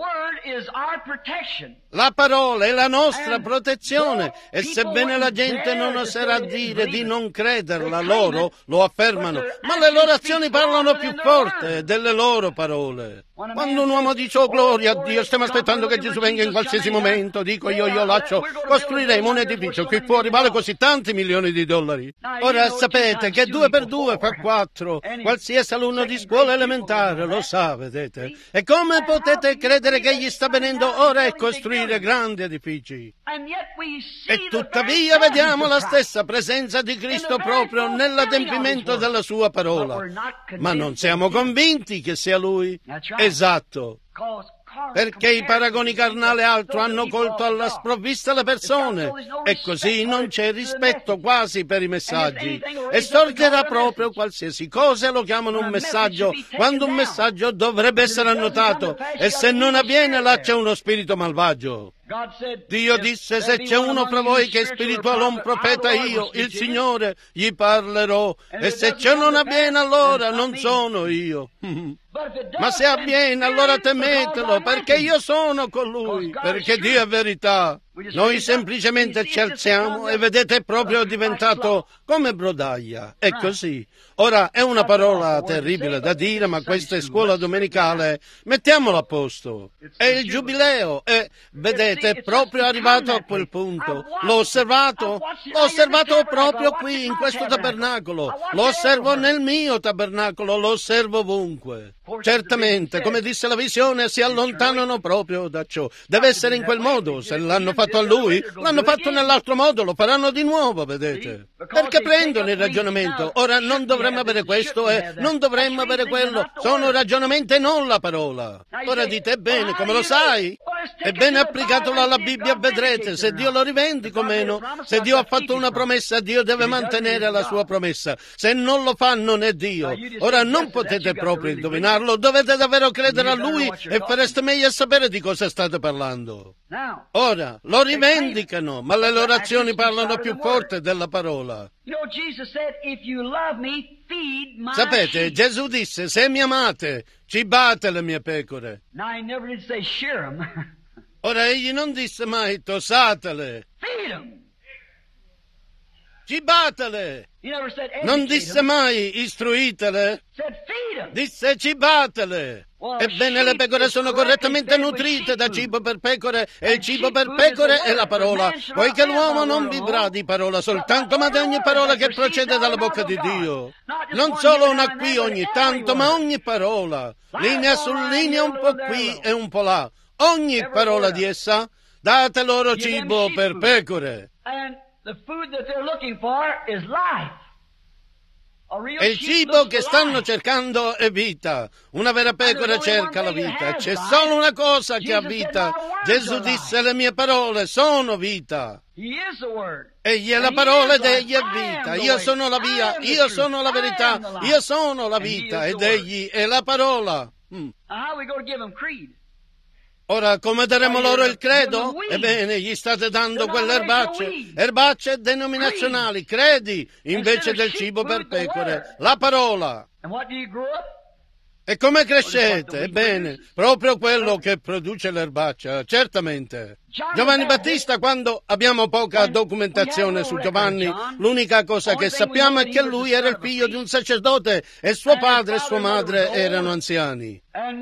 La parola è la nostra protezione e sebbene la gente non oserà dire di non crederla, loro lo affermano, ma le loro azioni parlano più forte delle loro parole. Quando un uomo dice, oh gloria a Dio, stiamo aspettando che Gesù venga in qualsiasi momento, dico io lascio, costruiremo un edificio qui fuori, vale così tanti milioni di dollari. Ora sapete che 2 per 2 fa 4, qualsiasi alunno di scuola elementare lo sa, vedete? E come potete credere che egli sta venendo ora e costruire grandi edifici? E tuttavia vediamo la stessa presenza di Cristo proprio nell'adempimento della sua parola. Ma non siamo convinti che sia Lui. Esatto. Perché i paragoni carnali e altro hanno colto alla sprovvista le persone e così non c'è rispetto quasi per i messaggi e sorgerà proprio qualsiasi cosa e lo chiamano un messaggio quando un messaggio dovrebbe essere annotato e se non avviene là c'è uno spirito malvagio. Dio disse, se c'è uno fra voi che è spirituale o un profeta, io, il Signore, gli parlerò e se ciò non avviene allora non sono io. Ma se avviene allora temetelo perché io sono con lui, perché Dio è verità. Noi semplicemente ci alziamo e vedete è proprio diventato come brodaglia. È così. Ora, è una parola terribile da dire, ma questa è scuola domenicale. Mettiamola a posto. È il giubileo e, vedete, è proprio arrivato a quel punto. L'ho osservato proprio qui, in questo tabernacolo. Lo osservo nel mio tabernacolo, lo osservo ovunque. Certamente, come disse la visione, si allontanano proprio da ciò. Deve essere in quel modo. Se l'hanno fatto a lui, l'hanno fatto nell'altro modo, lo faranno di nuovo, vedete? Perché prendono il ragionamento. Ora non dovremmo avere questo e non dovremmo avere quello. Sono ragionamenti e non la parola. Ora dite, ebbene, come lo sai? Ebbene, applicatelo alla Bibbia, vedrete se Dio lo rivendica o meno. Se Dio ha fatto una promessa, Dio deve mantenere la sua promessa. Se non lo fa, non è Dio. Ora non potete proprio indovinarlo, dovete davvero credere a Lui e fareste meglio a sapere di cosa state parlando. Ora, lo rivendicano, ma le loro azioni parlano più forte della parola. Sapete, Gesù disse, se mi amate, cibate le mie pecore. Ora, egli non disse mai, tosatele. Cibatele! Non disse mai istruitele, disse cibatele. Ebbene, le pecore sono correttamente nutrite da cibo per pecore e il cibo per pecore è la parola, poiché l'uomo non vivrà di parola soltanto, ma di ogni parola che procede dalla bocca di Dio. Non solo una qui ogni tanto, ma ogni parola, linea su linea, un po' qui e un po' là. Ogni parola di essa, date loro cibo per pecore. E il cibo che stanno cercando è vita. Una vera pecora cerca la vita. E c'è solo una cosa che ha vita. Gesù disse, le mie parole sono vita. Egli è la parola ed egli è vita. Io sono la via, io sono la verità, io sono la vita ed egli è la parola. Ora, come daremo loro il credo? Ebbene, gli state dando quelle erbacce denominazionali, credi, invece del cibo per pecore, la parola. E come crescete? Ebbene, proprio quello che produce l'erbaccia, certamente. Giovanni Battista, quando abbiamo poca documentazione su Giovanni, l'unica cosa che sappiamo è che lui era il figlio di un sacerdote e suo padre e sua madre erano anziani.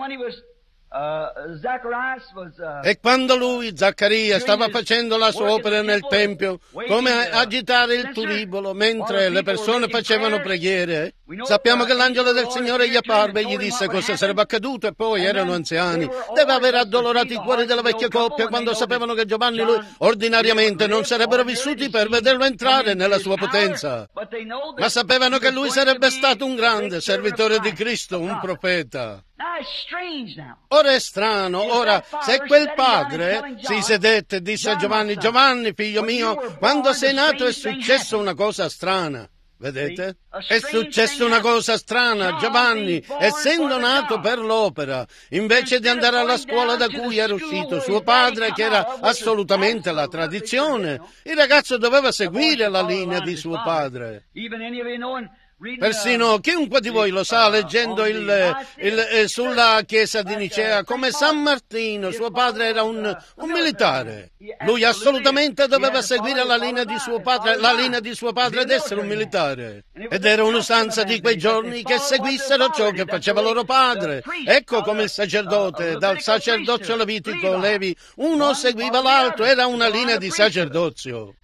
E quando lui, Zaccaria, stava facendo la sua opera nel Tempio, come agitare il turibolo mentre le persone facevano preghiere, sappiamo che l'angelo del Signore gli apparve e gli disse cosa sarebbe accaduto e poi erano anziani. Deve aver addolorato i cuori della vecchia coppia quando sapevano che Giovanni e lui ordinariamente non sarebbero vissuti per vederlo entrare nella sua potenza. Ma sapevano che lui sarebbe stato un grande servitore di Cristo, un profeta. Ora è strano, ora se quel padre si sedette e disse a Giovanni, Giovanni figlio mio, quando sei nato è successa una cosa strana. Vedete? È successa una cosa strana. Giovanni, essendo nato per l'opera, invece di andare alla scuola da cui era uscito suo padre, che era assolutamente la tradizione, il ragazzo doveva seguire la linea di suo padre. Persino chiunque di voi lo sa leggendo sulla chiesa di Nicea, come San Martino, suo padre era un militare. Lui assolutamente doveva seguire la linea di suo padre ed essere un militare. Ed era un'usanza di quei giorni che seguissero ciò che faceva loro padre. Ecco come il sacerdote, dal sacerdozio levitico, Levi, uno seguiva l'altro, era una linea di sacerdozio.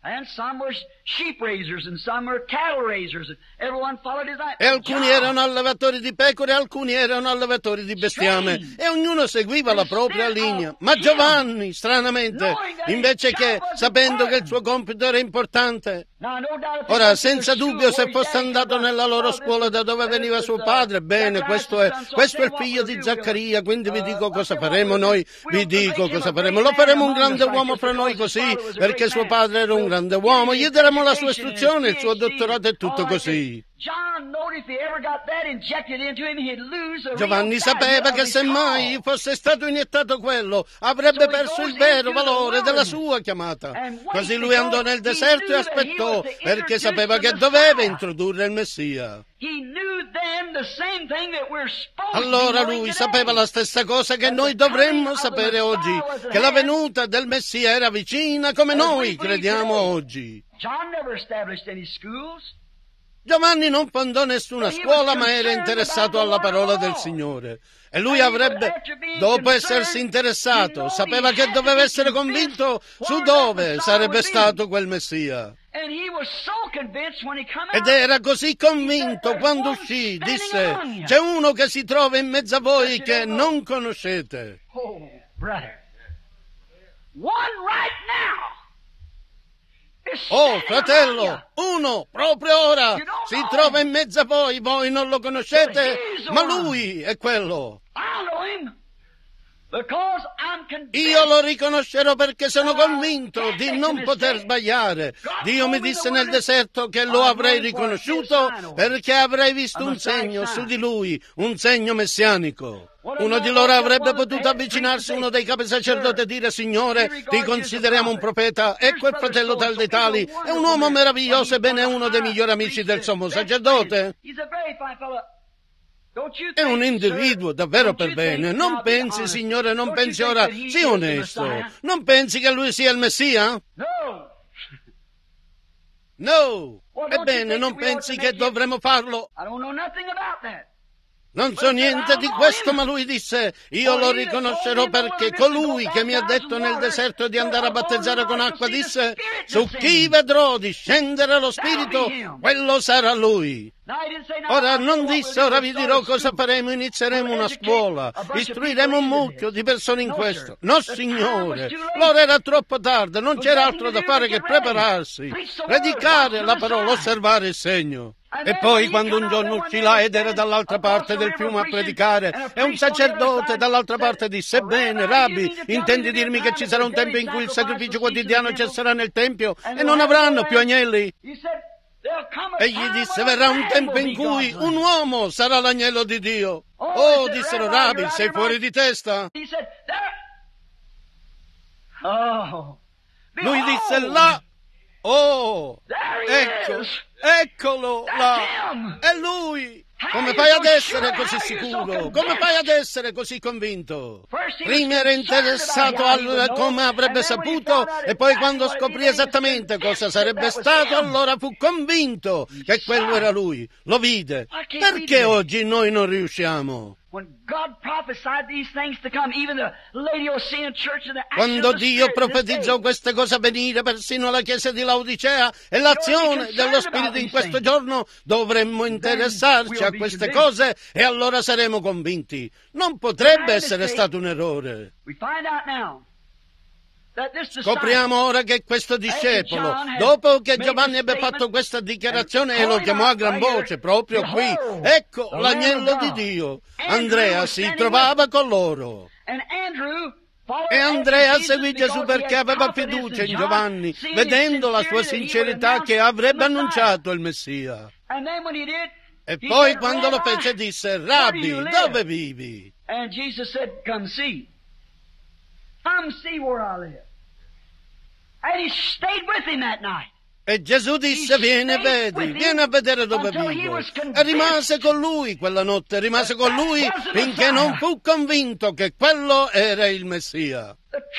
E alcuni erano allevatori di pecore, alcuni erano allevatori di bestiame, e ognuno seguiva la propria linea. Ma Giovanni, stranamente, invece che, sapendo che il suo compito era importante, ora, senza dubbio, se fosse andato nella loro scuola da dove veniva suo padre, bene, questo è il figlio di Zaccaria, quindi vi dico cosa faremo noi, lo faremo un grande uomo fra noi così, perché suo padre era un grande uomo, gli daremo la sua istruzione, il suo dottorato e tutto così. Giovanni sapeva che se mai fosse stato iniettato quello, avrebbe perso il vero valore della sua chiamata. Così lui andò nel deserto e aspettò, perché sapeva che doveva introdurre il Messia. Allora lui sapeva la stessa cosa che noi dovremmo sapere oggi, che la venuta del Messia era vicina come noi crediamo oggi. Giovanni non fondò nessuna scuola, ma era interessato alla parola del Signore. E lui avrebbe, dopo essersi interessato, sapeva che doveva essere convinto su dove sarebbe stato quel Messia. Ed era così convinto quando uscì, disse, c'è uno che si trova in mezzo a voi che non conoscete. Oh, brother. One right now. Oh, fratello, uno, proprio ora, si trova in mezzo a voi, voi non lo conoscete, ma lui è quello. Io lo riconoscerò perché sono convinto di non poter sbagliare. Dio mi disse nel deserto che lo avrei riconosciuto perché avrei visto un segno su di lui, un segno messianico. Uno di loro avrebbe potuto avvicinarsi a uno dei capi sacerdoti e dire: Signore, ti consideriamo un profeta, ecco il fratello tal dei tali, è un uomo meraviglioso, ebbene è uno dei migliori amici del sommo sacerdote. È un individuo davvero per bene. Non pensi, Signore, non pensi ora, sii onesto, non pensi che lui sia il Messia? No. Ebbene, non pensi che dovremmo farlo? Non so niente di questo, ma lui disse: io lo riconoscerò perché colui che mi ha detto nel deserto di andare a battezzare con acqua disse: su chi vedrò discendere lo Spirito, quello sarà lui. Ora non disse: ora vi dirò cosa faremo, inizieremo una scuola, istruiremo un mucchio di persone in questo. No, Signore, l'ora era troppo tardi, non c'era altro da fare che prepararsi, predicare la parola, osservare il segno. E poi quando un giorno uscì là ed era dall'altra parte del fiume a predicare, e un sacerdote dall'altra parte disse: ebbene, Rabbi, intendi dirmi che ci sarà un tempo in cui il sacrificio quotidiano cesserà nel Tempio e non avranno più agnelli? Egli disse: verrà un tempo in cui un uomo sarà l'agnello di Dio. Oh, dissero: Rabbi, sei fuori di testa? Lui disse: là. Oh, ecco, eccolo là, è lui. Come fai ad essere così sicuro? Come fai ad essere così convinto? Prima era interessato al come avrebbe saputo e poi quando scoprì esattamente cosa sarebbe stato, allora fu convinto che quello era lui. Lo vide. Perché oggi noi non riusciamo? Quando Dio profetizzò queste cose a venire persino alla chiesa di Laodicea e l'azione dello Spirito in questo giorno, dovremmo interessarci a queste cose e allora saremo convinti. Non potrebbe essere stato un errore. Scopriamo ora che questo discepolo, dopo che Giovanni ebbe fatto questa dichiarazione e lo chiamò a gran voce, proprio qui, ecco l'agnello di Dio, Andrea si trovava con loro. E Andrea seguì Gesù perché aveva fiducia in Giovanni, vedendo la sua sincerità che avrebbe annunciato il Messia. E poi quando lo fece disse: Rabbi, dove vivi? And Jesus said, come see. Come see where I live. And he stayed with him that night. E Gesù disse: vieni e vedi, vieni a vedere dove vivo. E rimase con lui quella notte, rimase con lui finché non fu convinto che quello era il Messia.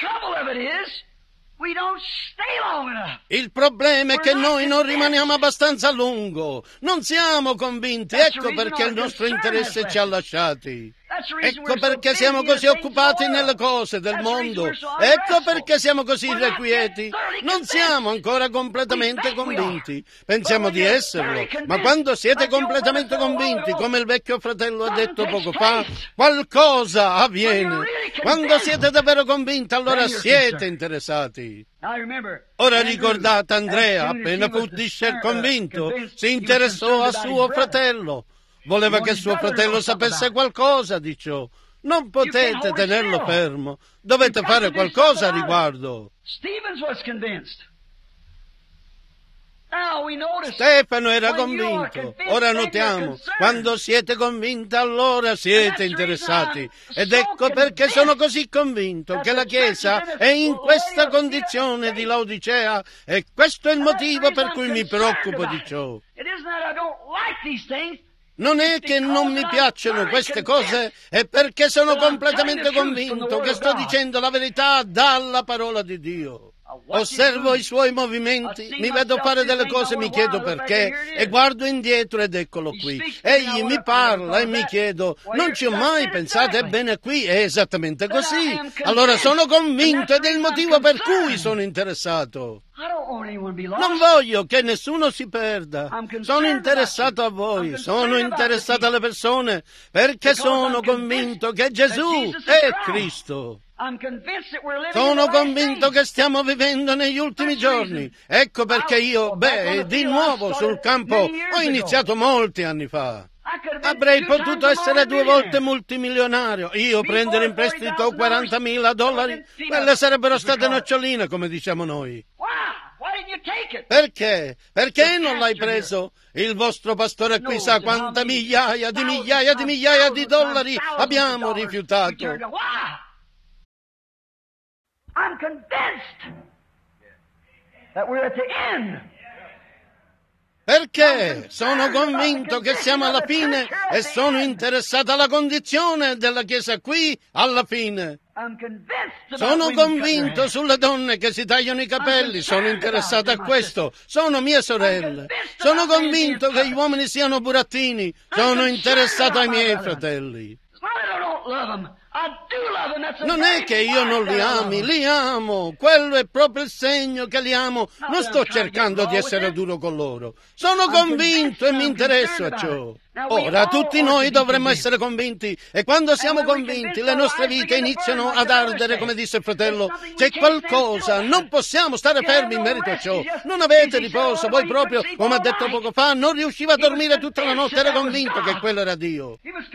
Il problema è che noi non rimaniamo abbastanza a lungo, non siamo convinti, ecco perché il nostro interesse ci ha lasciati. Ecco perché siamo così occupati nelle cose del mondo, ecco perché siamo così irrequieti. Non siamo ancora completamente convinti, pensiamo di esserlo, ma quando siete completamente convinti, come il vecchio fratello ha detto poco fa, qualcosa avviene. Quando siete davvero convinti, allora siete interessati. Ora ricordate, Andrea, appena fu convinto, si interessò a suo fratello. Voleva che suo fratello sapesse qualcosa di ciò. Non potete tenerlo fermo. Dovete fare qualcosa a riguardo. Stefano era convinto. Ora notiamo, quando siete convinti allora siete interessati. Ed ecco perché sono così convinto che la Chiesa è in questa condizione di Laodicea e questo è il motivo per cui mi preoccupo di ciò. Non è che non mi piacciono queste cose, è perché sono completamente convinto che sto dicendo la verità dalla parola di Dio. Osservo i suoi movimenti, mi vedo fare delle cose, mi chiedo perché, e guardo indietro ed eccolo qui. Egli mi parla e mi chiedo, non ci ho mai pensato, ebbene qui è esattamente così. Allora sono convinto ed è il motivo per cui sono interessato. Non voglio che nessuno si perda. Sono interessato a voi, sono interessato alle persone, perché sono convinto che Gesù è Cristo. Sono convinto che stiamo vivendo negli ultimi giorni. Ecco perché io, di nuovo sul campo, ho iniziato molti anni fa. Avrei potuto essere 2 volte multimilionario. Io prendere in prestito $40.000, quelle sarebbero state noccioline, come diciamo noi. Perché? Perché non l'hai preso? Il vostro pastore qui sa quante migliaia di dollari abbiamo rifiutato. I'm convinced that we're at the end. Perché sono convinto che siamo alla fine e sono interessato alla condizione della Chiesa qui alla fine. Sono convinto sulle donne che si tagliano i capelli, sono interessato a questo, sono mie sorelle. Sono convinto che gli uomini siano burattini, sono interessato ai miei fratelli. Non è che io non li amo, quello è proprio il segno che li amo. Non sto cercando di essere duro con loro. Sono convinto e mi interesso a ciò. Ora, tutti noi dovremmo essere convinti e quando siamo convinti le nostre vite iniziano ad ardere, come disse il fratello. C'è qualcosa, non possiamo stare fermi in merito a ciò. Non avete riposo, voi proprio, come ha detto poco fa, non riusciva a dormire tutta la notte, era convinto che quello era Dio.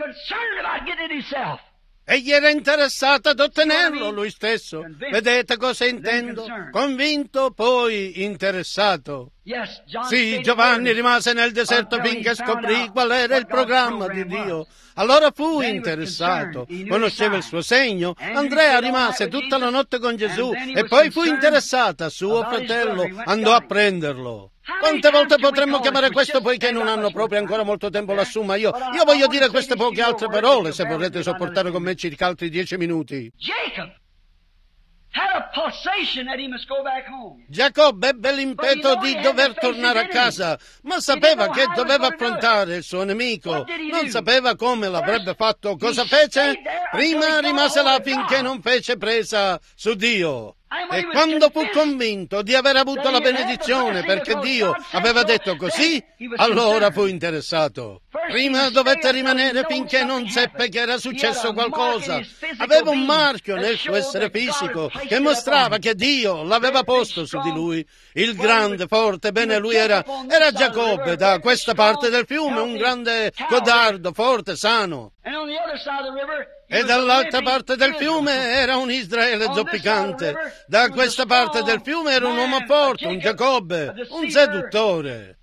Egli era interessato ad ottenerlo lui stesso. Vedete cosa intendo? Convinto, poi interessato. Sì, Giovanni rimase nel deserto finché scoprì qual era il programma di Dio. Allora fu interessato, conosceva il suo segno. Andrea rimase tutta la notte con Gesù e poi fu interessata. Suo fratello andò a prenderlo. Quante volte potremmo chiamare questo poiché non hanno proprio ancora molto tempo lassù, ma io voglio dire queste poche altre parole, se vorrete sopportare con me circa altri 10 minuti. Giacobbe ebbe l'impeto di dover tornare a casa, ma sapeva che doveva affrontare il suo nemico. Non sapeva come l'avrebbe fatto. Cosa fece? Prima rimase là finché non fece presa su Dio. E quando fu convinto di aver avuto la benedizione perché Dio aveva detto così, allora fu interessato. Prima dovette rimanere finché non seppe che era successo qualcosa. Aveva un marchio nel suo essere fisico che mostrava che Dio l'aveva posto su di lui. Il grande, forte, bene lui era Giacobbe, da questa parte del fiume, un grande codardo, forte, sano. E dall'altra parte del fiume era un Israele zoppicante. Da questa parte del fiume era un uomo forte, un Giacobbe, un seduttore.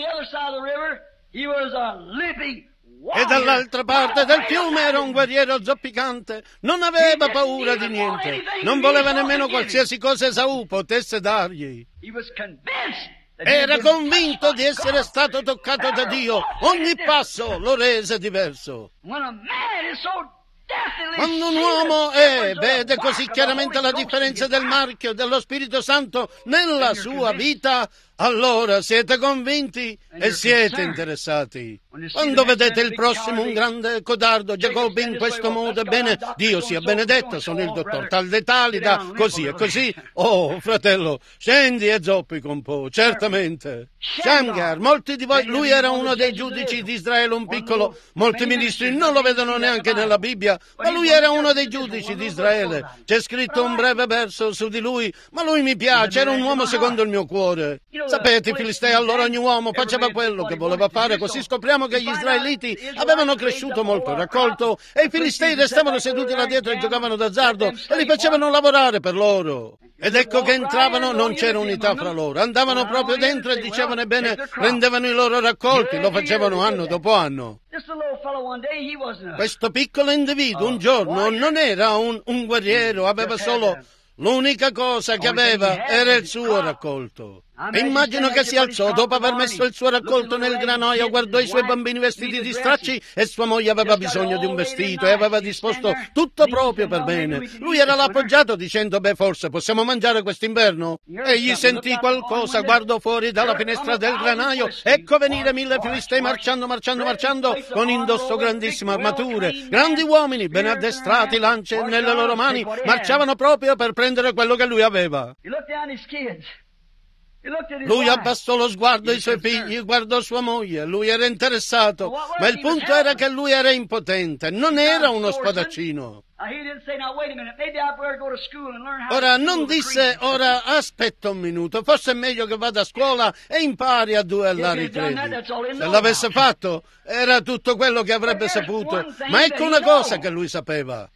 E dall'altra parte del fiume era un guerriero zoppicante. Non aveva paura di niente. Non voleva nemmeno qualsiasi cosa Esaù potesse dargli. Era convinto di essere stato toccato da Dio. Ogni passo lo rese diverso. Quando un uomo vede così chiaramente la differenza del marchio dello Spirito Santo nella sua vita, allora siete convinti e siete interessati. Quando vedete il prossimo un grande codardo, Giacobbe, in questo modo, ebbene, Dio sia benedetto, sono il dottor tal dei tali, da così e così. Oh, fratello, scendi e zoppica un po', certamente. Shamgar, molti di voi, lui era uno dei giudici di Israele, un piccolo, molti ministri non lo vedono neanche nella Bibbia, ma lui era uno dei giudici di Israele. C'è scritto un breve verso su di lui, ma lui mi piace, era un uomo secondo il mio cuore. Sapete, i Filistei allora ogni uomo faceva quello che voleva fare, così scopriamo che gli israeliti avevano cresciuto molto raccolto e i Filistei restavano seduti là dietro e giocavano d'azzardo e li facevano lavorare per loro. Ed ecco che entravano, non c'era unità fra loro, andavano proprio dentro e dicevano ebbene, prendevano i loro raccolti, lo facevano anno dopo anno. Questo piccolo individuo un giorno non era un guerriero, aveva solo... L'unica cosa che aveva era il suo raccolto. E immagino che si alzò dopo aver messo il suo raccolto nel granaio, guardò i suoi bambini vestiti di stracci e sua moglie aveva bisogno di un vestito e aveva disposto tutto proprio per bene. Lui era là appoggiato dicendo, beh, forse possiamo mangiare quest'inverno? Egli sentì qualcosa, guardò fuori dalla finestra del granaio, ecco venire 1000 filistei marciando con indosso grandissime armature. Grandi uomini, ben addestrati, lance nelle loro mani, marciavano proprio per prendere quello che lui aveva. Lui abbassò lo sguardo ai suoi figli, guardò sua moglie, lui era interessato, ma il punto era che lui era impotente, non era uno spadaccino. Ora non disse, ora aspetta un minuto, forse è meglio che vada a scuola e impari a duellare i treni. Se l'avesse fatto, era tutto quello che avrebbe saputo, ma ecco una cosa che lui sapeva.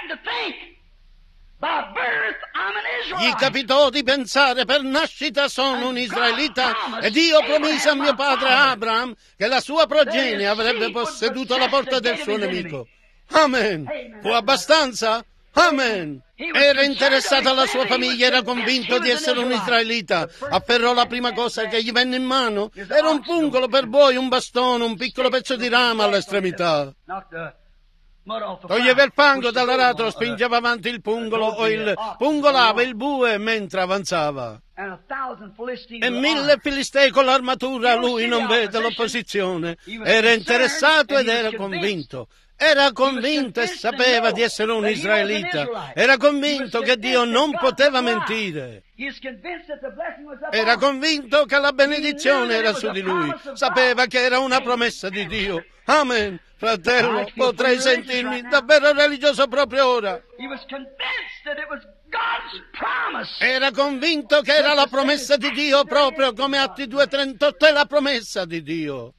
Gli capitò di pensare, per nascita sono un israelita e Dio promise a mio padre Abraham che la sua progenie avrebbe posseduto la porta del suo nemico. Amen. Fu abbastanza? Amen. Era interessato alla sua famiglia, era convinto di essere un israelita. Afferrò la prima cosa che gli venne in mano. Era un pungolo per buoi, un bastone, un piccolo pezzo di rama all'estremità. Toglieva il fango dall'aratro, spingeva avanti il pungolo o pungolava il bue mentre avanzava. E 1000 filistei con l'armatura, lui non vede l'opposizione. Era interessato ed era convinto. Era convinto e sapeva di essere un israelita. Era convinto che Dio non poteva mentire. Era convinto che la benedizione era su di lui. Sapeva che era una promessa di Dio. Amen. Fratello, potrei sentirmi davvero religioso proprio ora. Era convinto che era la promessa di Dio, proprio come Atti 2:38 è la promessa di Dio.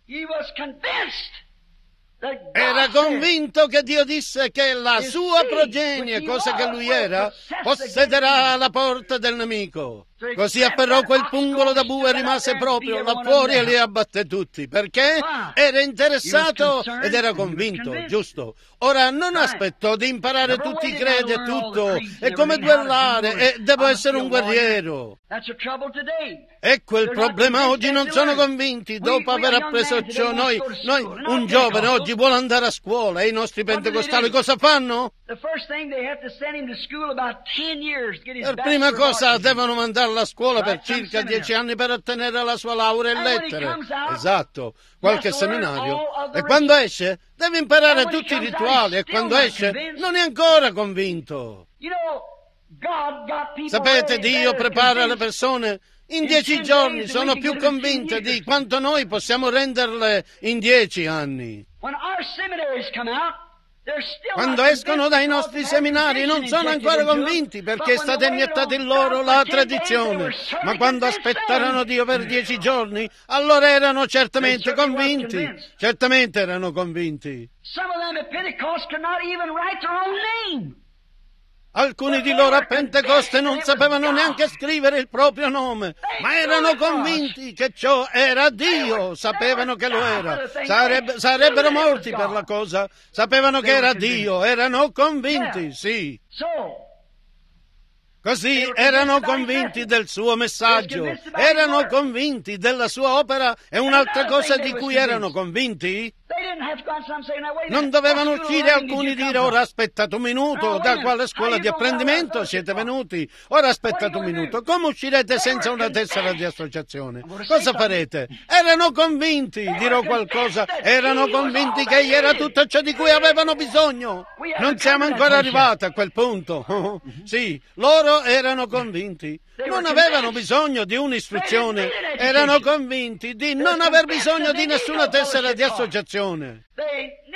Era convinto che Dio disse che la sua progenie, cosa che lui era, possederà la porta del nemico. Così afferrò quel pungolo da bue e rimase proprio là fuori e li abbatté tutti. Perché? Era interessato ed era convinto, giusto? Ora non aspettò di imparare tutti i credi e tutto, e come duellare, e devo essere un guerriero. Ecco il problema oggi, non sono convinti. Dopo aver appreso ciò, noi, un giovane oggi vuole andare a scuola e i nostri pentecostali cosa fanno? Per prima cosa devono mandarlo a scuola per circa 10 anni per ottenere la sua laurea in lettere. Esatto, qualche seminario. E quando esce deve imparare tutti i rituali e quando esce non è ancora convinto. Sapete, Dio prepara le persone in 10 giorni, sono più convinte di quanto noi possiamo renderle in 10 anni. Quando escono dai nostri seminari non sono ancora convinti perché è stata iniettata in loro la tradizione, ma quando aspettarono Dio per 10 giorni, allora erano certamente convinti, certamente erano convinti. Alcuni di loro a Pentecoste non sapevano neanche scrivere il proprio nome, ma erano convinti che ciò era Dio, sapevano che lo era, sarebbero morti per la cosa, sapevano che era Dio, erano convinti, sì. Così erano convinti del suo messaggio, erano convinti della sua opera e un'altra cosa di cui erano convinti? Non dovevano uscire alcuni dire ora aspettate un minuto, da quale scuola di apprendimento siete venuti? Ora aspettate un minuto, come uscirete senza una tessera di associazione? Cosa farete? Erano convinti, dirò qualcosa, erano convinti che egli era tutto ciò di cui avevano bisogno. Non siamo ancora arrivati a quel punto. Sì, loro erano convinti. Non avevano bisogno di un'istruzione, erano convinti di non aver bisogno di nessuna tessera di associazione.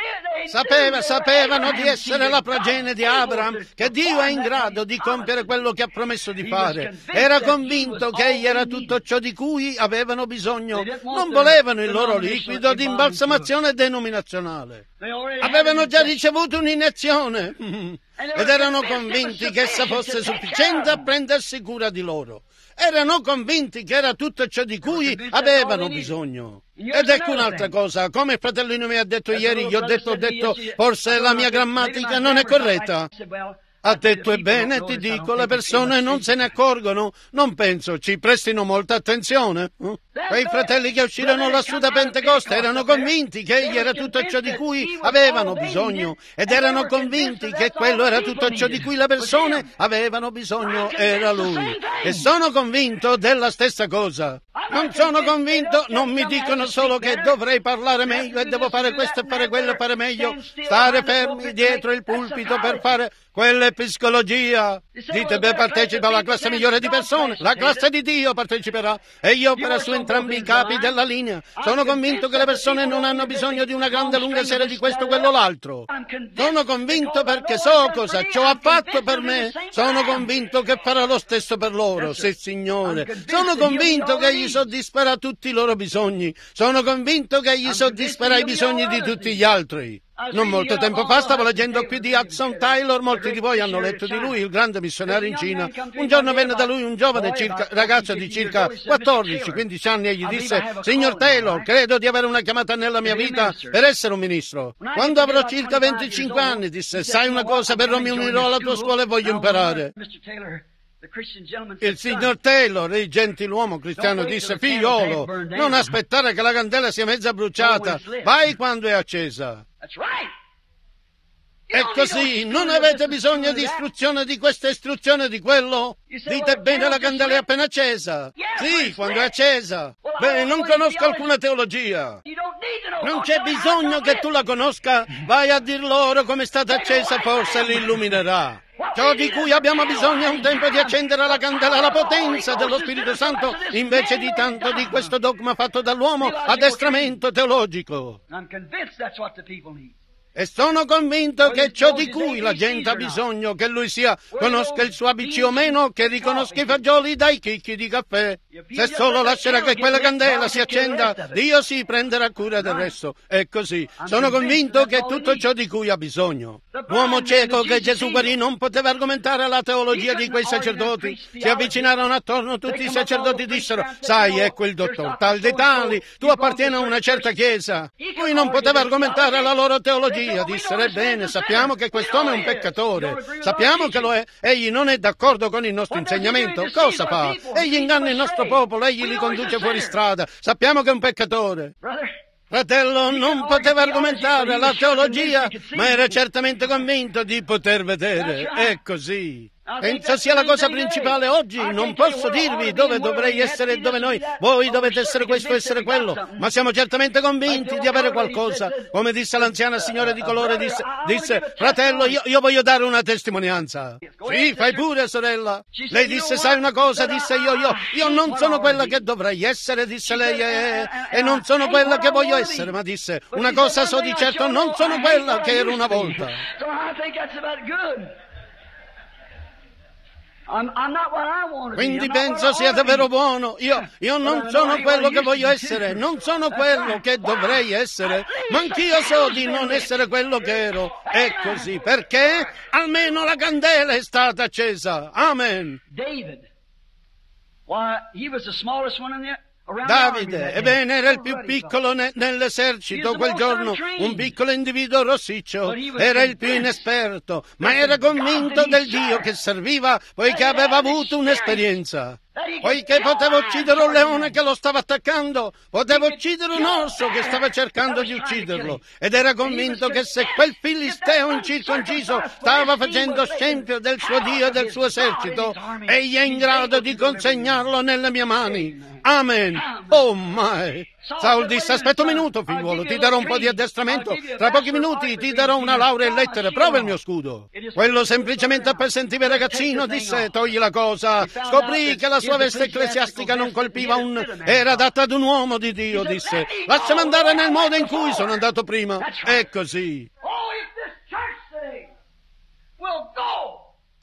Sapevano di essere la progenie di Abraham, che Dio è in grado di compiere quello che ha promesso di fare. Era convinto che egli era tutto ciò di cui avevano bisogno. Non volevano il loro liquido di imbalsamazione denominazionale. Avevano già ricevuto un'iniezione ed erano convinti che essa fosse sufficiente a prendersi cura di loro. Erano convinti che era tutto ciò di cui avevano bisogno. Ed ecco un'altra cosa, come il fratellino mi ha detto ieri, gli ho detto, forse la mia grammatica non è corretta. Ha detto, ebbene, ti dico, le persone non se ne accorgono, non penso ci prestino molta attenzione. Quei fratelli che uscirono lassù da Pentecoste erano convinti che egli era tutto ciò di cui avevano bisogno ed erano convinti che quello era tutto ciò di cui le persone avevano bisogno, era lui. E sono convinto della stessa cosa. Non sono convinto, non mi dicono solo che dovrei parlare meglio e devo fare questo e fare quello e fare meglio, stare fermi dietro il pulpito per fare quella è psicologia. Dite, beh, partecipa alla classe migliore di persone, la classe di Dio parteciperà e io opero su entrambi i capi della linea. Sono convinto che le persone non hanno bisogno di una grande lunga serie di questo, quello, l'altro. Sono convinto perché so cosa ciò ha fatto per me. Sono convinto che farà lo stesso per loro, sì, Signore. Sono convinto che egli soddisferà tutti i loro bisogni. Sono convinto che egli soddisferà i bisogni di tutti gli altri. Non molto tempo fa stavo leggendo qui di Hudson Taylor, molti di voi hanno letto di lui, il grande missionario in Cina. Un giorno venne da lui un giovane ragazzo di circa 14-15 anni e gli disse: Signor Taylor, credo di avere una chiamata nella mia vita per essere un ministro. Quando avrò circa 25 anni, disse, sai una cosa, però mi unirò alla tua scuola e voglio imparare. Il signor Taylor, il gentiluomo cristiano, disse: figliolo, non aspettare che la candela sia mezza bruciata, vai quando è accesa. È così, non avete bisogno di istruzione di questa, istruzione di quello? Dite bene, la candela è appena accesa. Sì, quando è accesa. Beh, non conosco alcuna teologia. Non c'è bisogno che tu la conosca, vai a dir loro come è stata accesa, forse li illuminerà. Ciò di cui abbiamo bisogno è un tempo di accendere la candela alla potenza dello Spirito Santo, invece di tanto di questo dogma fatto dall'uomo, addestramento teologico. E sono convinto che ciò di cui la gente ha bisogno, che lui sia, conosca il suo ABC o meno, che riconosca i fagioli dai chicchi di caffè. Se solo lascerà che quella candela si accenda, Dio si prenderà cura del resto. È così. Sono convinto che è tutto ciò di cui ha bisogno. L'uomo cieco che Gesù guarì non poteva argomentare la teologia di quei sacerdoti. Si avvicinarono attorno, tutti i sacerdoti dissero: sai, ecco il dottor tal dei tali, tu appartieni a una certa chiesa. Lui non poteva argomentare la loro teologia. Dissero: ebbene, sappiamo che quest'uomo è un peccatore, sappiamo che lo è, egli non è d'accordo con il nostro insegnamento, cosa fa? Egli inganna il nostro popolo, egli li conduce fuori strada, sappiamo che è un peccatore. Fratello, non poteva argomentare la teologia, ma era certamente convinto di poter vedere. È così. Penso sia la cosa principale oggi. Non posso dirvi dove dovrei essere e dove voi dovete essere questo e essere quello, ma siamo certamente convinti di avere qualcosa. Come disse l'anziana signora di colore, disse: fratello, io voglio dare una testimonianza. Sì, fai pure, sorella. Lei disse: sai una cosa, disse io non sono quella che dovrei essere, disse lei, e non sono quella che voglio essere, ma disse: una cosa so di certo, non sono quella che ero una volta. Quindi penso sia davvero buono. Io non sono quello che voglio essere, non sono quello che dovrei essere, ma anch'io so di non essere quello che ero. È così, perché almeno la candela è stata accesa. Amen. Davide, ebbene, era il più piccolo nell'esercito quel giorno, un piccolo individuo rossiccio, era il più inesperto, ma era convinto del Dio che serviva, poiché aveva avuto un'esperienza. Poiché poteva uccidere un leone che lo stava attaccando, poteva uccidere un orso che stava cercando di ucciderlo, ed era convinto che se quel filisteo incirconciso stava facendo scempio del suo Dio e del suo esercito, egli è in grado di consegnarlo nelle mie mani. Amen. Oh my. Saul disse: aspetta un minuto, figliuolo, ti darò un po' di addestramento, tra pochi minuti ti darò una laurea in lettere, prova il mio scudo. Quello semplicemente appesantiva il ragazzino, disse: togli la cosa. Scoprì che la sua veste ecclesiastica non colpiva era adatta ad un uomo di Dio, disse: lasciami andare nel modo in cui sono andato prima. È così.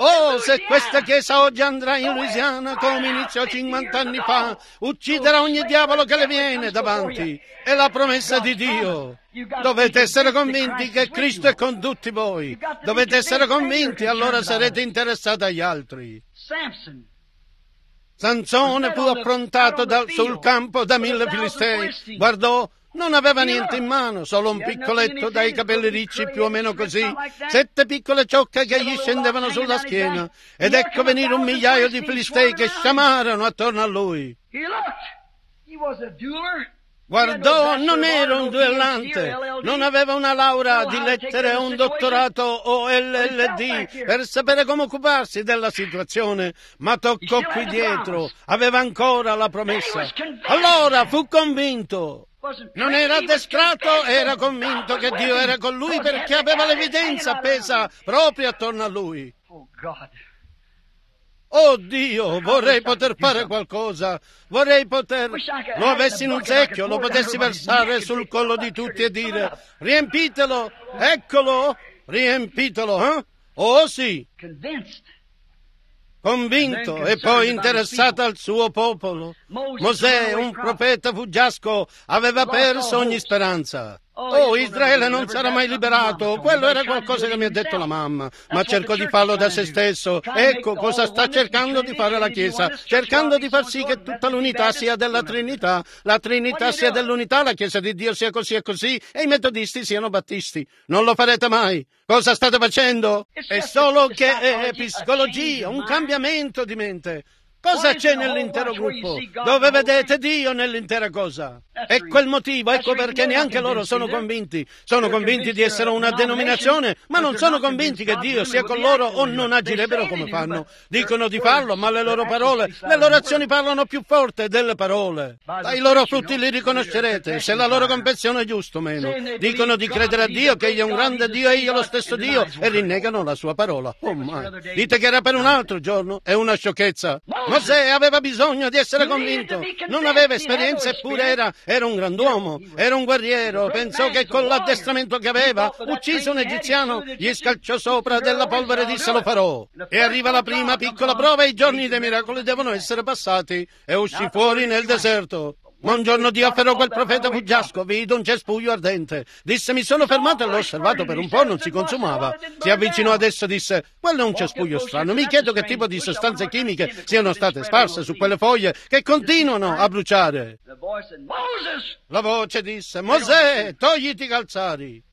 Oh, se questa chiesa oggi andrà in Louisiana come iniziò 50 anni fa, ucciderà ogni diavolo che le viene davanti. È la promessa di Dio. Dovete essere convinti che Cristo è con tutti voi. Dovete essere convinti, allora sarete interessati agli altri. Sansone fu affrontato sul campo da 1000 filistei. Guardò, non aveva niente in mano, solo un piccoletto dai capelli ricci più o meno così, 7 piccole ciocche che gli scendevano sulla schiena. Ed ecco venire 1 migliaio di filistei che sciamarono attorno a lui. Guardò, non era un duellante, non aveva una laurea di lettere o un dottorato o LLD per sapere come occuparsi della situazione, ma toccò qui dietro, aveva ancora la promessa. Allora fu convinto. Non era addestrato, era convinto che Dio era con lui perché aveva l'evidenza appesa proprio attorno a lui. Oh Dio, vorrei poter fare qualcosa, vorrei poter... Lo avessi in un secchio, lo potessi versare sul collo di tutti e dire, riempitelo, eccolo, riempitelo, eh? Oh sì, convinto e poi interessato al suo popolo. Mosè, un profeta fuggiasco, aveva perso ogni speranza. Oh, Israele non sarà mai liberato, quello era qualcosa che mi ha detto la mamma, ma cercò di farlo da se stesso. Ecco cosa sta cercando di fare la Chiesa, cercando di far sì che tutta l'unità sia della Trinità, la Trinità sia dell'unità, la Chiesa di Dio sia così e così, e i metodisti siano battisti. Non lo farete mai. Cosa state facendo? È solo che è psicologia, un cambiamento di mente. Cosa c'è nell'intero gruppo? Dove vedete Dio nell'intera cosa? Ecco il motivo, ecco perché neanche loro sono convinti. Sono convinti di essere una denominazione, ma non sono convinti che Dio sia con loro o non agirebbero come fanno. Dicono di farlo, ma le loro parole, le loro azioni parlano più forte delle parole. Dai loro frutti li riconoscerete, se la loro confessione è giusta o meno. Dicono di credere a Dio, che Egli è un grande Dio e Egli è lo stesso Dio, e rinnegano la sua parola. Oh my. Dite che era per un altro giorno? È una sciocchezza. Mosè aveva bisogno di essere convinto, non aveva esperienza eppure era un grand'uomo, era un guerriero, pensò che con l'addestramento che aveva ucciso un egiziano, gli scalciò sopra della polvere e disse lo farò. E arriva la prima piccola prova e i giorni dei miracoli devono essere passati e uscì fuori nel deserto. Ma un giorno Dio afferrò quel profeta fuggiasco, vide un cespuglio ardente. Disse, mi sono fermato e l'ho osservato per un po', non si consumava. Si avvicinò ad esso e disse, quello è un cespuglio strano. Mi chiedo che tipo di sostanze chimiche siano state sparse su quelle foglie che continuano a bruciare. La voce disse, Mosè, togliti i calzari.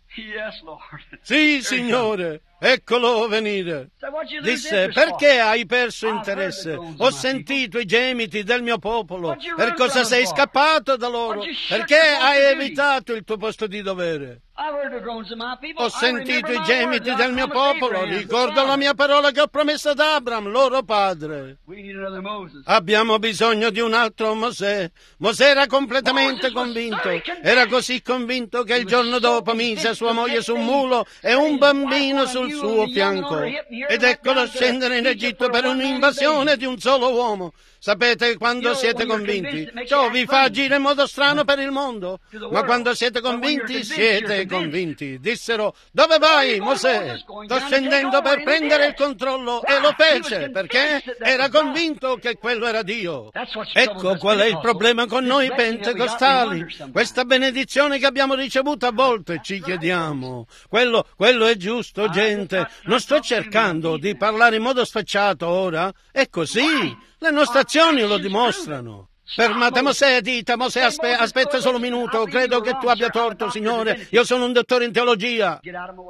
Sì, Signore. Eccolo venire. Disse, perché hai perso interesse? Ho sentito i gemiti del mio popolo. Per cosa sei scappato da loro? Perché hai evitato il tuo posto di dovere? Ho sentito i gemiti del mio popolo. Ricordo la mia parola che ho promesso ad Abram, loro padre. Abbiamo bisogno di un altro Mosè. Mosè era completamente convinto. Era così convinto che il giorno dopo mise sua moglie su un mulo e un bambino sul suo fianco. Ed eccolo scendere in Egitto per un'invasione di un solo uomo. Sapete, quando siete convinti, ciò vi fa agire in modo strano per il mondo. Ma quando siete convinti, siete convinti. Dissero, dove vai, Mosè? Sto scendendo per prendere il controllo. E lo fece, perché era convinto che quello era Dio. Ecco qual è il problema con noi pentecostali. Questa benedizione che abbiamo ricevuto a volte ci chiediamo. Quello è giusto, gente. Non sto cercando di parlare in modo sfacciato ora. È così. Le nostre azioni lo dimostrano. Fermate Mosè, dite, Mosè, aspetta solo un minuto, credo che tu abbia torto, Signore, io sono un dottore in teologia.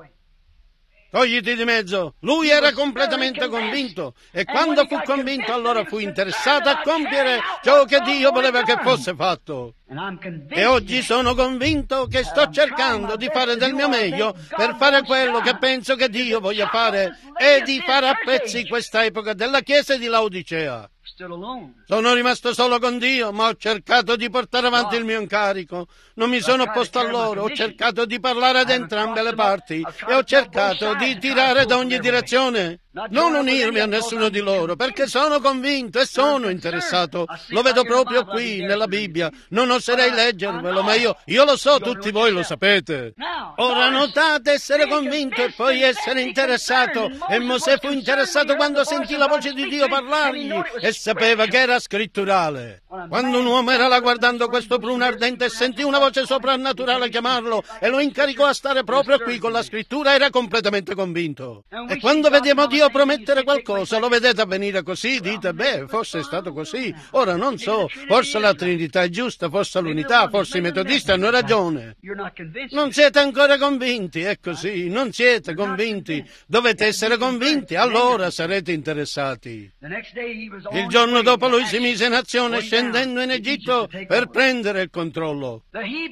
Togliti di mezzo. Lui era completamente convinto e quando fu convinto allora fu interessato a compiere ciò che Dio voleva che fosse fatto. E oggi sono convinto che sto cercando di fare del mio meglio per fare quello che penso che Dio voglia fare e di fare a pezzi questa epoca della Chiesa di Laodicea. Sono rimasto solo con Dio, ma ho cercato di portare avanti il mio incarico. Non mi sono opposto a loro, ho cercato di parlare ad entrambe le parti e ho cercato di tirare da ogni direzione. Non unirmi a nessuno di loro, perché sono convinto e sono interessato. Lo vedo proprio qui, nella Bibbia. Non oserei leggervelo, ma io lo so, tutti voi lo sapete. Ora notate essere convinto e poi essere interessato. E Mosè fu interessato quando sentì la voce di Dio parlargli e sapeva che era scritturale. Quando un uomo era là guardando questo pruno ardente e sentì una voce soprannaturale chiamarlo e lo incaricò a stare proprio qui con la scrittura, era completamente convinto. E quando vediamo Dio promettere qualcosa, lo vedete avvenire così, dite, forse è stato così. Ora non so, forse la Trinità è giusta, forse l'unità, forse i metodisti hanno ragione. Non siete ancora convinti, è così, non siete convinti. Dovete essere convinti, allora sarete interessati. Il giorno dopo lui si mise in azione scendendo in Egitto per prendere il controllo.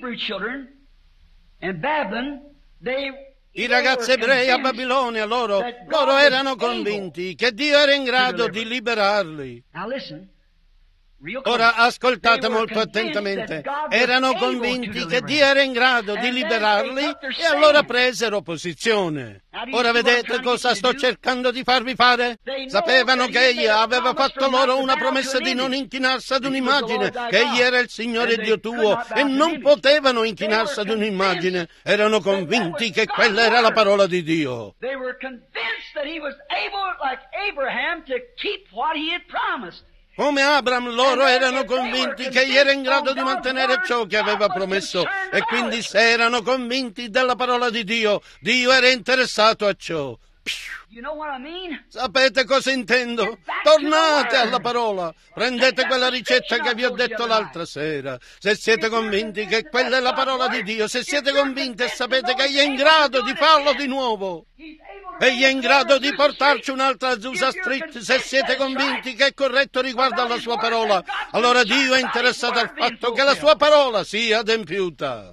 I ragazzi ebrei a Babilonia, loro erano convinti che Dio era in grado di liberarli. Ora ascoltate molto attentamente. Erano convinti che Dio era in grado di liberarli e allora presero posizione. Ora vedete cosa sto cercando di farvi fare? Sapevano che Egli aveva fatto loro una promessa di non inchinarsi ad un'immagine, che Egli era il Signore Dio tuo e non potevano inchinarsi ad un'immagine. Erano convinti che quella era la parola di Dio. Come Abram, loro erano convinti che egli era in grado di mantenere ciò che aveva promesso e quindi se erano convinti della parola di Dio, Dio era interessato a ciò. Sapete cosa intendo? Tornate alla parola, prendete quella ricetta che vi ho detto l'altra sera. Se siete convinti che quella è la parola di Dio, se siete convinti e sapete che egli è in grado di farlo di nuovo, egli è in grado di portarci un'altra Azusa Street, se siete convinti che è corretto riguardo alla sua parola, allora Dio è interessato al fatto che la sua parola sia adempiuta.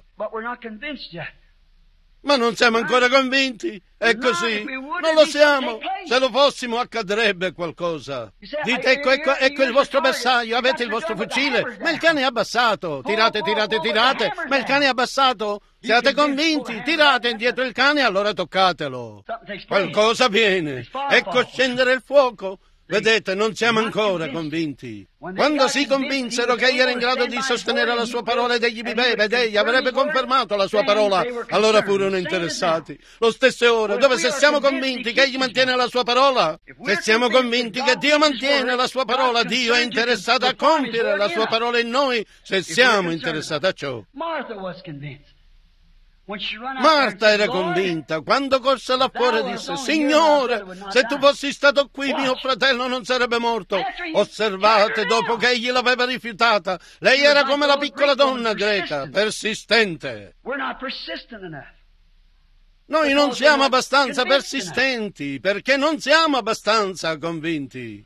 Ma non siamo ancora convinti? È così? Non lo siamo. Se lo fossimo accadrebbe qualcosa. Dite, ecco il vostro bersaglio, avete il vostro fucile, ma il cane è abbassato. Tirate, ma il cane è abbassato. Siate convinti, tirate indietro il cane e allora toccatelo. Qualcosa avviene. Ecco scendere il fuoco. Vedete, non siamo ancora convinti. Quando si convinsero che egli era in grado di sostenere la sua parola ed egli viveva ed egli avrebbe confermato la sua parola, allora furono interessati. Lo stesso ora, dove se siamo convinti che egli mantiene la sua parola, se siamo convinti che Dio mantiene la sua parola, Dio è interessato a compiere la sua parola in noi, se siamo interessati a ciò. Marta era convinta, quando corse là fuori disse, Signore, se tu fossi stato qui mio fratello non sarebbe morto. Osservate, dopo che egli l'aveva rifiutata, lei era come la piccola donna greca, persistente. Noi non siamo abbastanza persistenti, perché non siamo abbastanza convinti.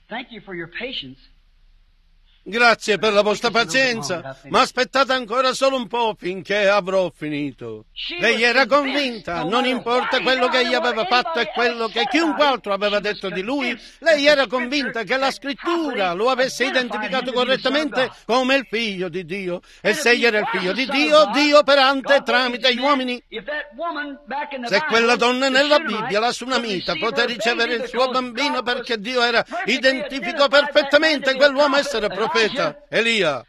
Grazie per la vostra pazienza, ma aspettate ancora solo un po' finché avrò finito. Lei era convinta, non importa quello che egli aveva fatto e quello che chiunque altro aveva detto di lui, lei era convinta che la scrittura lo avesse identificato correttamente come il figlio di Dio. E se egli era il figlio di Dio, Dio operante tramite gli uomini. Se quella donna nella Bibbia, la sunamita, poté ricevere il suo bambino perché Dio identificò perfettamente quell'uomo essere profeta. Elia.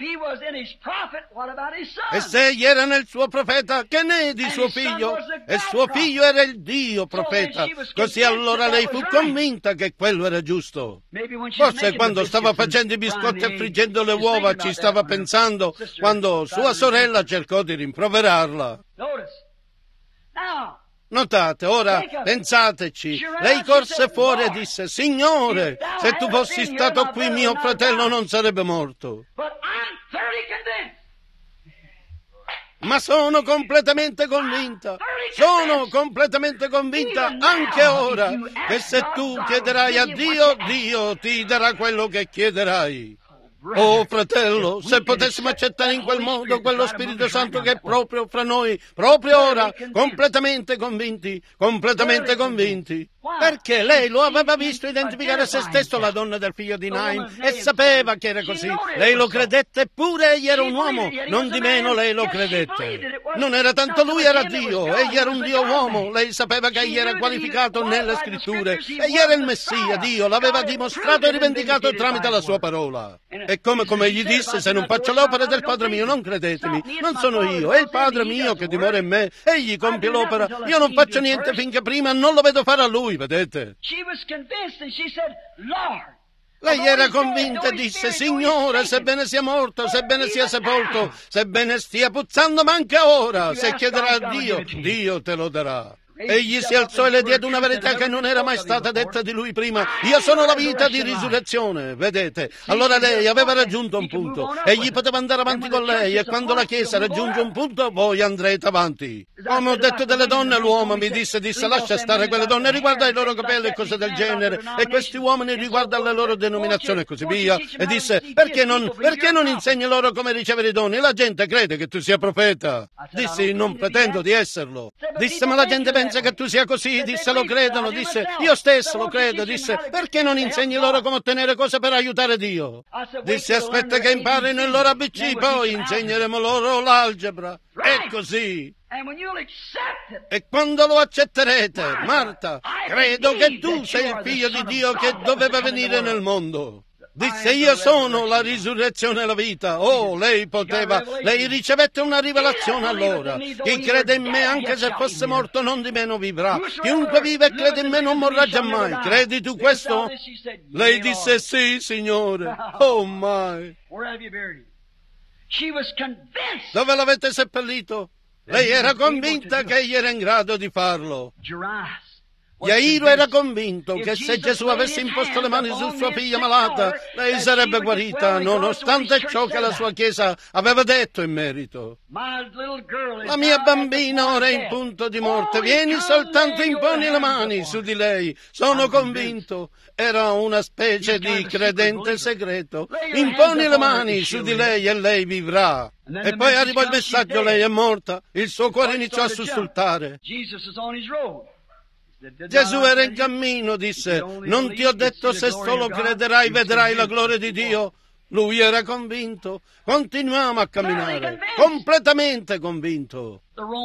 E se egli era nel suo profeta, che ne è di suo figlio? E suo figlio era il Dio profeta. Così allora lei fu convinta che quello era giusto. Forse quando stava facendo i biscotti e friggendo le uova ci stava pensando quando sua sorella cercò di rimproverarla. Notate, ora pensateci, lei corse fuori e disse, Signore, se tu fossi stato qui mio fratello non sarebbe morto. Ma sono completamente convinta anche ora che se tu chiederai a Dio, Dio ti darà quello che chiederai. Oh fratello, se potessimo accettare in quel modo quello Spirito Santo che è proprio fra noi, proprio ora, completamente convinti. Perché lei lo aveva visto identificare se stesso la donna del figlio di Nain e sapeva che era così. Lei lo credette, eppure egli era un uomo, non di meno lei lo credette. Non era tanto lui, era Dio, egli era un Dio uomo, lei sapeva che egli era qualificato nelle scritture, egli era il Messia, Dio l'aveva dimostrato e rivendicato tramite la sua parola. E come egli disse, se non faccio l'opera del Padre mio non credetemi, non sono io, è il Padre mio che dimora in me, egli compie l'opera, io non faccio niente finché prima non lo vedo fare a lui, vedete? Lei era convinta e disse, Signore, sebbene sia morto, sebbene sia sepolto, sebbene stia puzzando, ma anche ora, se chiederà a Dio, Dio te lo darà. Egli si alzò e le diede una verità che non era mai stata detta di lui prima. Io sono la vita di risurrezione, vedete? Allora lei aveva raggiunto un punto. Egli poteva andare avanti con lei e quando la Chiesa raggiunge un punto, voi andrete avanti. Come ho detto delle donne, l'uomo mi disse, lascia stare quelle donne, riguarda i loro capelli e cose del genere, e questi uomini riguarda le loro denominazioni e così via. E disse, perché non insegni loro come ricevere i doni? La gente crede che tu sia profeta. Dissi, non pretendo di esserlo. Disse, ma la gente pensa che tu sia così, disse, lo credono, disse, io stesso lo credo, disse, perché non insegni loro come ottenere cose per aiutare Dio? Disse, aspetta che imparino il loro ABC, poi insegneremo loro l'algebra. È così. E quando lo accetterete, Marta, credo che tu sei il figlio di Dio che doveva venire nel mondo. Disse, io sono la risurrezione e la vita. Oh, lei ricevette una rivelazione allora. Chi crede in me, anche se fosse morto, non di meno vivrà. Chiunque vive e crede in me non morrà giammai. Credi tu questo? Lei disse, sì, Signore. Oh, my. Dove l'avete seppellito? Lei era convinta che egli era in grado di farlo. Jairo era convinto che se Gesù avesse imposto le mani su sua figlia malata, lei sarebbe guarita, nonostante ciò che la sua Chiesa aveva detto in merito. La mia bambina ora è in punto di morte, vieni soltanto, imponi le mani su di lei. Sono convinto, era una specie di credente segreto. Imponi le mani su di lei e lei vivrà. E poi arrivò il messaggio, lei è morta. Il suo cuore iniziò a sussultare. Gesù era in cammino, disse, non ti ho detto se solo crederai vedrai la gloria di Dio? Lui era convinto. Continuiamo a camminare, completamente convinto.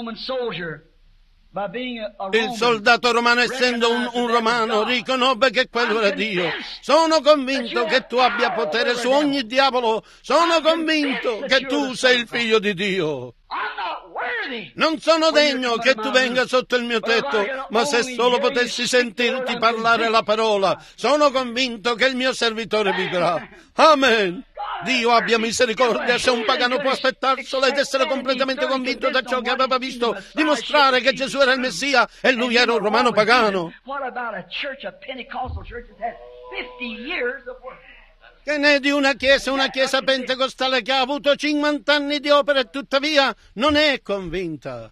Il soldato romano, essendo un romano, riconobbe che quello era Dio. Sono convinto che tu abbia potere su ogni diavolo. Sono convinto che tu sei il figlio di Dio. Non sono degno che tu venga sotto il mio tetto, ma se solo potessi sentirti parlare la parola, sono convinto che il mio servitore vivrà. Amen. Dio abbia misericordia se un pagano può aspettarselo ed essere completamente convinto da ciò che aveva visto, dimostrare che Gesù era il Messia e lui era un romano pagano. Che ne è di una chiesa pentecostale che ha avuto 50 anni di opera e tuttavia non è convinta.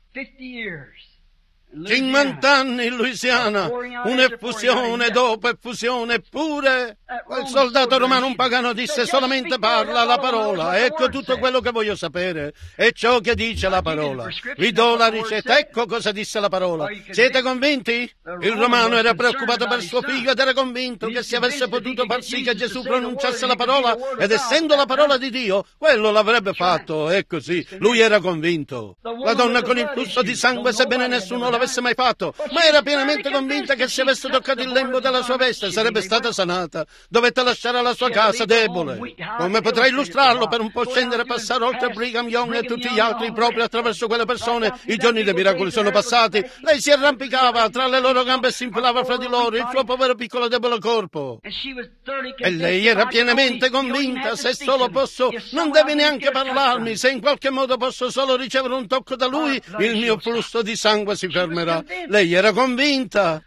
50 anni in Louisiana, un'effusione dopo effusione, eppure quel soldato romano, un pagano, disse solamente parla la parola, ecco tutto quello che voglio sapere, è ciò che dice la parola, vi do la ricetta, ecco cosa disse la parola. Siete convinti? Il romano era preoccupato per suo figlio ed era convinto che se avesse potuto far sì che Gesù pronunciasse la parola, ed essendo la parola di Dio, quello l'avrebbe fatto, è così, lui era convinto. La donna con il flusso di sangue, sebbene nessuno l'avesse mai fatto, ma era pienamente convinta che se avesse toccato il lembo della sua veste sarebbe stata sanata. Dovette lasciare la sua casa debole. Come potrei illustrarlo per un po' scendere e passare oltre Brigham Young e tutti gli altri, proprio attraverso quelle persone? I giorni dei miracoli sono passati. Lei si arrampicava tra le loro gambe e si infilava fra di loro il suo povero piccolo debole corpo. E lei era pienamente convinta, se solo posso, non deve neanche parlarmi, se in qualche modo posso solo ricevere un tocco da lui, il mio flusso di sangue si fermerà. Lei era convinta.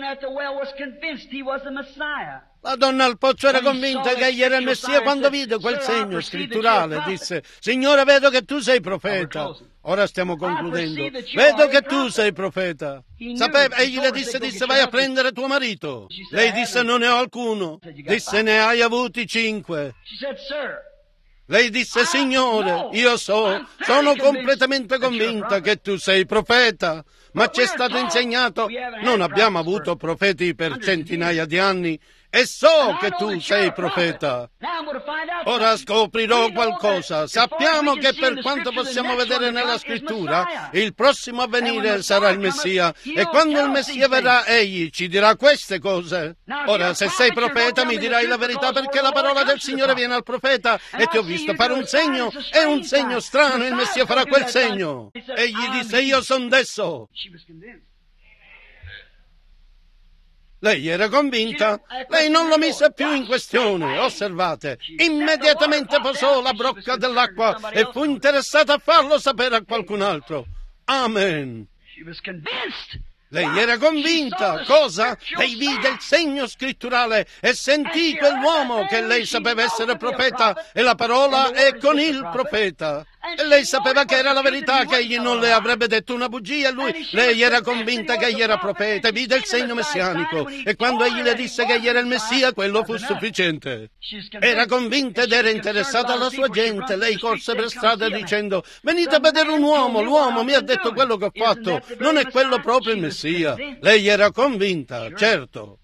La donna al pozzo era convinta che egli era il Messia quando vide quel segno scritturale. Disse, Signore, vedo che tu sei profeta. Ora stiamo concludendo. Vedo che tu sei profeta. Sapeva, egli le disse, vai a prendere tuo marito. Lei disse, non ne ho alcuno. Disse, ne hai avuti 5. Lei disse, Signore, io sono completamente convinta che tu sei profeta, ma ci è stato insegnato, non abbiamo avuto profeti per centinaia di anni, e so che tu sei profeta. Ora scoprirò qualcosa. Sappiamo che per quanto possiamo vedere nella Scrittura, il prossimo a venire sarà il Messia, e quando il Messia verrà, egli ci dirà queste cose. Ora, se sei profeta, mi dirai la verità, perché la parola del Signore viene al profeta, e ti ho visto fare un segno, e un segno strano, il Messia farà quel segno. Egli disse, io son desso. Lei era convinta, lei non lo mise più in questione, osservate, immediatamente posò la brocca dell'acqua e fu interessata a farlo sapere a qualcun altro. Amen. Lei era convinta, cosa? Lei vide il segno scritturale e sentì quell'uomo che lei sapeva essere profeta e la parola è con il profeta. E lei sapeva che era la verità, che egli non le avrebbe detto una bugia a lui. Lei era convinta che egli era profeta e vide il segno messianico. E quando egli le disse che egli era il Messia, quello fu sufficiente. Era convinta ed era interessata alla sua gente. Lei corse per strada dicendo, venite a vedere un uomo, l'uomo mi ha detto quello che ho fatto. Non è quello proprio il Messia? Lei era convinta, certo.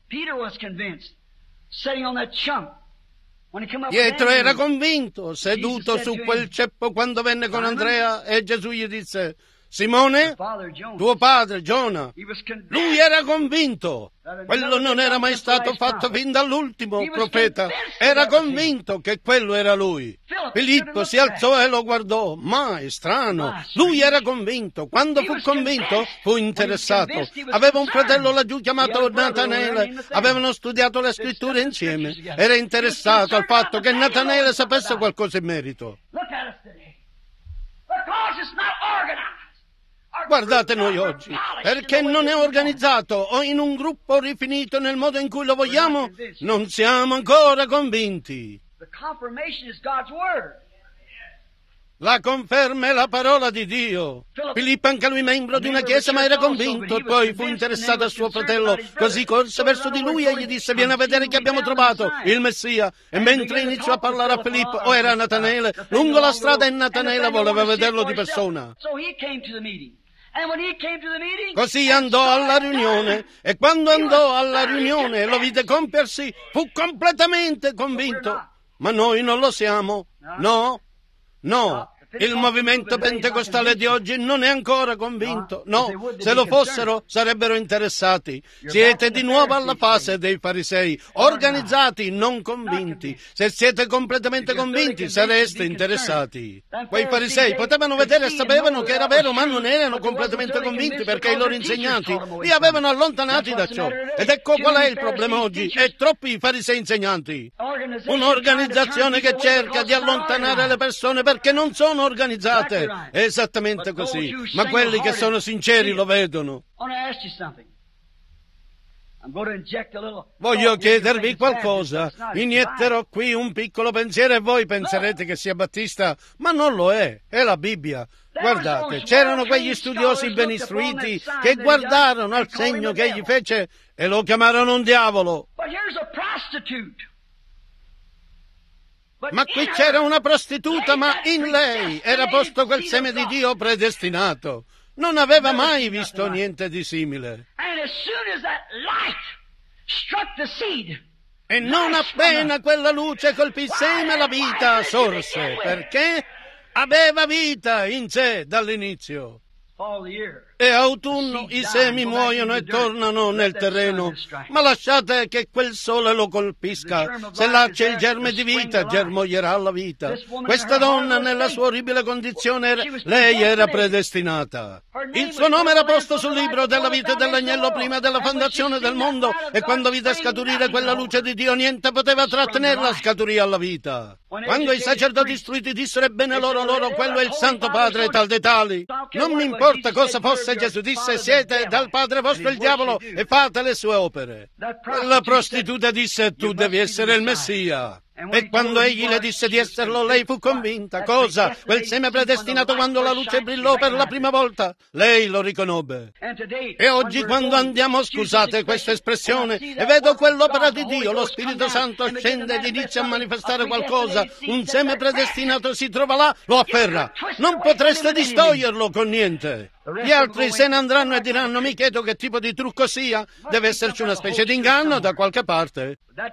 Pietro era convinto, seduto su quel ceppo quando venne con Andrea e Gesù gli disse, Simone, tuo padre Giona. Lui era convinto. Quello non era mai stato fatto fin dall'ultimo profeta. Era convinto che quello era lui. Filippo si alzò e lo guardò. Mai, strano. Lui era convinto. Quando fu convinto, fu interessato. Aveva un fratello laggiù chiamato Natanele. Avevano studiato le scritture insieme. Era interessato al fatto che Natanele sapesse qualcosa in merito. Guardate noi oggi, perché non è organizzato o in un gruppo rifinito nel modo in cui lo vogliamo, non siamo ancora convinti. La conferma è la parola di Dio. Filippo, anche lui membro di una chiesa, ma era convinto, e poi fu interessato al suo fratello, così corse verso di lui e gli disse, vieni a vedere che abbiamo trovato, il Messia. E mentre iniziò a parlare a Filippo, o era Natanele, lungo la strada e Natanele voleva vederlo di persona. Così andò alla riunione, e quando andò alla riunione e lo vide compiersi, fu completamente convinto. Ma noi non lo siamo. No. Il movimento pentecostale di oggi non è ancora convinto. No, se lo fossero sarebbero interessati. Siete di nuovo alla fase dei farisei, organizzati, non convinti. Se siete completamente convinti sareste interessati. Quei farisei potevano vedere e sapevano che era vero, ma non erano completamente convinti perché i loro insegnanti li avevano allontanati da ciò. Ed ecco qual è il problema oggi. È troppi farisei insegnanti. Un'organizzazione che cerca di allontanare le persone perché non sono organizzate. È esattamente così. Ma quelli che sono sinceri lo vedono. Voglio chiedervi qualcosa. Inietterò qui un piccolo pensiero e voi penserete che sia Battista, ma non lo è la Bibbia. Guardate, c'erano quegli studiosi ben istruiti che guardarono al segno che egli fece e lo chiamarono un diavolo. Ma qui c'era una prostituta, ma in lei era posto quel seme di Dio predestinato. Non aveva mai visto niente di simile. E non appena quella luce colpì il seme, la vita sorse, perché aveva vita in sé dall'inizio. E autunno i semi muoiono e tornano nel terreno, ma lasciate che quel sole lo colpisca. Se là c'è il germe di vita, germoglierà la vita. Questa donna nella sua orribile condizione, lei era predestinata. Il suo nome era posto sul libro della vita dell'agnello prima della fondazione del mondo, e quando vide scaturire quella luce di Dio, niente poteva trattenerla, scaturì alla vita. Quando i sacerdoti istruiti dissero, ebbene loro, quello è il Santo Padre tal dei tali. Non mi importa cosa fosse, Gesù disse, siete dal padre vostro il diavolo e fate le sue opere. La prostituta disse, tu devi essere il Messia. E quando egli le disse di esserlo, lei fu convinta. Cosa? Quel seme predestinato quando la luce brillò per la prima volta. Lei lo riconobbe. E oggi quando andiamo, scusate questa espressione, e vedo quell'opera di Dio, lo Spirito Santo scende ed inizia a manifestare qualcosa, un seme predestinato si trova là, lo afferra. Non potreste distoglierlo con niente. Gli altri se ne andranno e diranno: mi chiedo che tipo di trucco sia, deve esserci una specie di inganno da qualche parte.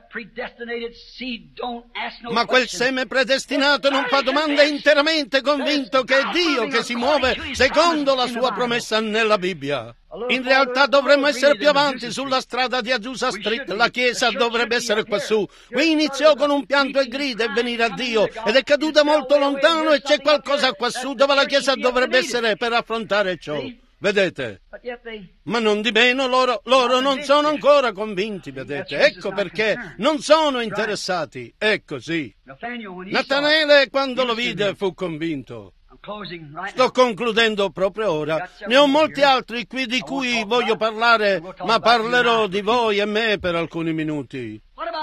Ma quel seme predestinato non fa domande, è interamente convinto che è Dio che si muove secondo la sua promessa nella Bibbia. In realtà dovremmo essere più avanti sulla strada di Azusa Street. La Chiesa dovrebbe essere quassù. Qui iniziò con un pianto e grida e venire a Dio, ed è caduta molto lontano, e c'è qualcosa quassù dove la Chiesa dovrebbe essere per affrontare ciò. Vedete? Ma non di meno loro non sono ancora convinti, vedete? Ecco perché non sono interessati. È così. Natanaele, quando lo vide, fu convinto. Sto concludendo proprio ora. Ne ho molti altri qui di cui voglio parlare, ma parlerò di voi e me per alcuni minuti.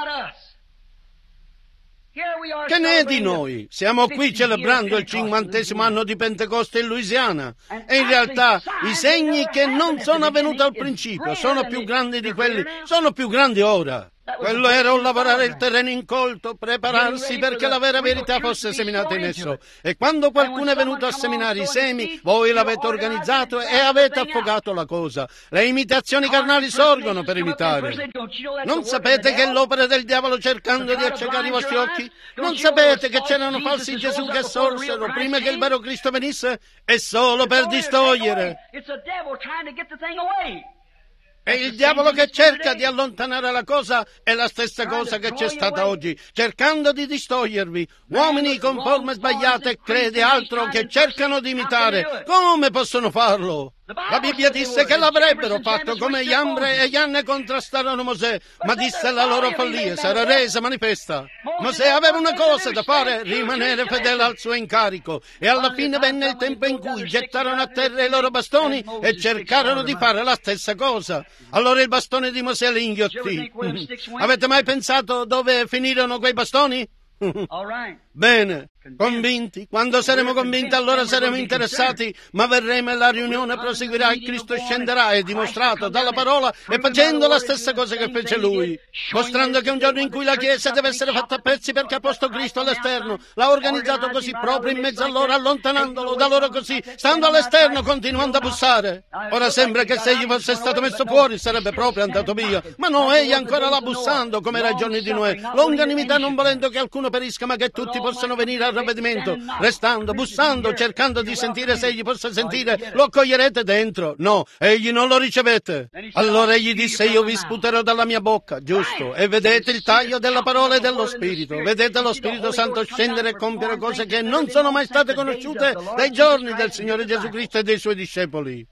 Che ne è di noi? Siamo qui celebrando il 50° anno di Pentecoste in Louisiana, e in realtà i segni che non sono avvenuti al principio sono più grandi di quelli, sono più grandi ora. Quello era un lavorare il terreno incolto, prepararsi perché la vera verità fosse seminata in esso. E quando qualcuno è venuto a seminare i semi, voi l'avete organizzato e avete affogato la cosa. Le imitazioni carnali sorgono per imitare. Non sapete che è l'opera del diavolo cercando di accecare i vostri occhi? Non sapete che c'erano falsi Gesù che sorsero prima che il vero Cristo venisse? È solo per distogliere. E il diavolo che cerca di allontanare la cosa è la stessa cosa che c'è stata oggi, cercando di distogliervi. Uomini con forme sbagliate e credi altro che cercano di imitare. Come possono farlo? La Bibbia disse che l'avrebbero fatto come Iambre e Ianne contrastarono Mosè, ma disse la loro follia sarà resa manifesta. Mosè aveva una cosa da fare: rimanere fedele al suo incarico, e alla fine venne il tempo in cui gettarono a terra i loro bastoni e cercarono di fare la stessa cosa. Allora il bastone di Mosè li inghiottì. Avete mai pensato dove finirono quei bastoni? Bene, convinti. Quando saremo convinti, allora saremo interessati, ma verremo e la riunione proseguirà e Cristo scenderà, è dimostrato dalla parola, e facendo la stessa cosa che fece Lui, mostrando che un giorno in cui la Chiesa deve essere fatta a pezzi perché ha posto Cristo all'esterno, l'ha organizzato così proprio in mezzo a loro, allontanandolo da loro così, stando all'esterno, continuando a bussare. Ora sembra che se egli fosse stato messo fuori sarebbe proprio andato via, ma no, egli ancora là bussando come era ai giorni di Noè, longanimità non volendo che alcuno perisca, ma che tutti possano venire al ravvedimento, restando, bussando, cercando di sentire se egli possa sentire. Lo accoglierete dentro? No, egli non lo ricevette. Allora egli disse: io vi sputerò dalla mia bocca, giusto? E vedete il taglio della parola e dello Spirito. Vedete lo Spirito Santo scendere e compiere cose che non sono mai state conosciute dai giorni del Signore Gesù Cristo e dei Suoi discepoli.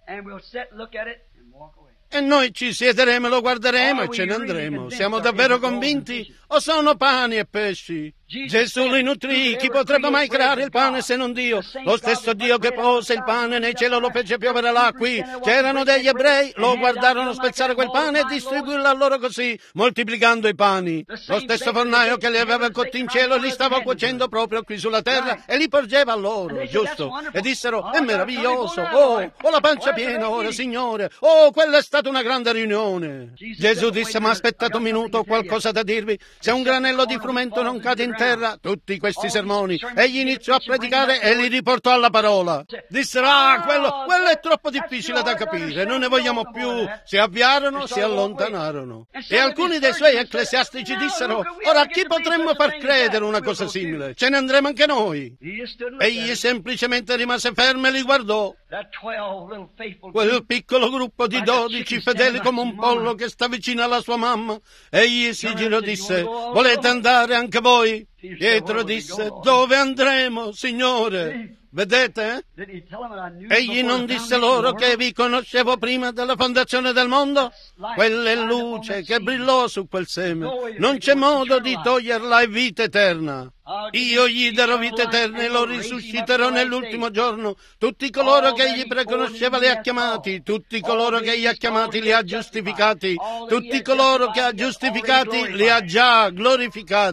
E noi ci siederemo, lo guarderemo e ce ne andremo. Siamo davvero convinti? O sono pani e pesci? Gesù li nutrì. Chi potrebbe mai creare il pane se non Dio? Lo stesso Dio che pose il pane nel cielo lo fece piovere là. Qui c'erano degli ebrei, lo guardarono spezzare quel pane e distribuirlo a loro così, moltiplicando i pani. Lo stesso fornaio che li aveva cotti in cielo li stava cuocendo proprio qui sulla terra e li porgeva a loro, giusto? E dissero: è meraviglioso, ho la pancia piena ora, Signore, quella è stata una grande riunione. Gesù disse: ma aspettate un minuto, ho qualcosa da dirvi. Se un granello di frumento non cade in terra, tutti questi sermoni, egli iniziò a predicare e li riportò alla parola. Dissero: quello è troppo difficile da capire, non ne vogliamo più. Si avviarono, si allontanarono. E alcuni dei suoi ecclesiastici dissero: ora a chi potremmo far credere una cosa simile? Ce ne andremo anche noi. Egli semplicemente rimase fermo e li guardò. Quel piccolo gruppo di 12 fedeli come un pollo che sta vicino alla sua mamma. Egli si girò e disse: volete andare anche voi? Pietro disse: dove andremo, Signore? Vedete? Egli non disse loro che vi conoscevo prima della fondazione del mondo? Quella è luce che brillò su quel seme. Non c'è modo di toglierla, è vita eterna. Io gli darò vita eterna e lo risusciterò nell'ultimo giorno. Tutti coloro che egli preconosceva li ha chiamati, tutti coloro che egli ha chiamati li ha giustificati, tutti coloro che ha giustificati li ha già glorificati.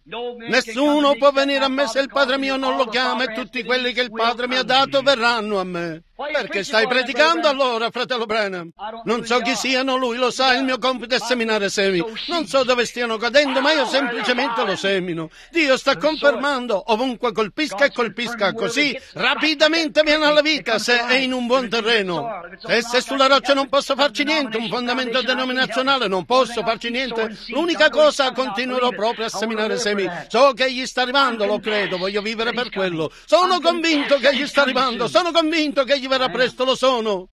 Nessuno può venire a me se il Padre mio non lo chiama, e tutti quelli che il Padre mi ha dato verranno a me. Perché stai predicando allora, fratello Branham? Non so chi siano, lui lo sa, il mio compito è seminare semi. Non so dove stiano cadendo, ma io semplicemente lo semino. Dio sta confermando, ovunque colpisca e colpisca così, rapidamente viene alla vita se è in un buon terreno. Se sulla roccia non posso farci niente, un fondamento denominazionale non posso farci niente, l'unica cosa continuerò proprio a seminare semi. So che egli sta arrivando, lo credo, voglio vivere per quello. Sono convinto che egli sta arrivando, sono convinto che egli verrà presto, lo sono.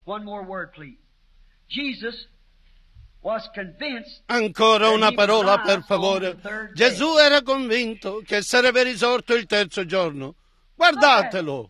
Ancora una parola, per favore. Gesù era convinto che sarebbe risorto il terzo giorno. Guardatelo.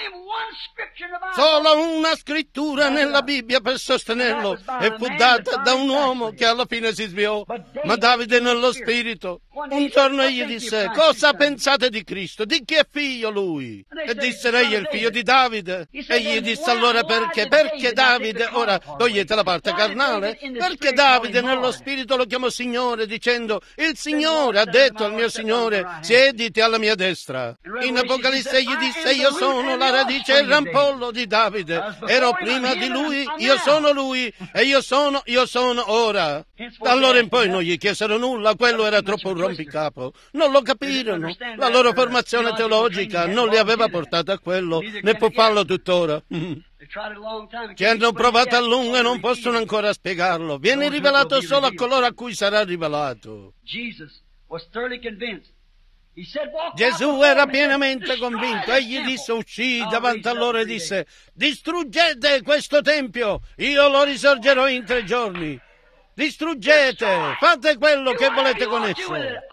Solo una scrittura nella Bibbia per sostenerlo, e fu data da un uomo che alla fine si sviò, ma Davide nello spirito. Un giorno egli disse: cosa pensate di Cristo? Di chi è figlio lui? E dissero: egli è il figlio di Davide. Egli disse: allora perché? Perché Davide, ora togliete la parte carnale, perché Davide nello spirito lo chiamò Signore, dicendo: il Signore ha detto al mio Signore: siediti alla mia destra. In Apocalisse egli disse: io sono la radice e il rampollo di Davide, ero prima di lui, io sono lui, e io sono ora. Da allora in poi non gli chiesero nulla, quello era troppo un rompicapo, non lo capirono, la loro formazione teologica non li aveva portato a quello, ne può farlo tuttora. Ci hanno provato a lungo e non possono ancora spiegarlo, viene rivelato solo a coloro a cui sarà rivelato. Gesù era pienamente convinto, egli disse, uscì davanti a loro e disse: distruggete questo tempio, io lo risorgerò in 3 giorni. Distruggete, fate quello che volete con esso.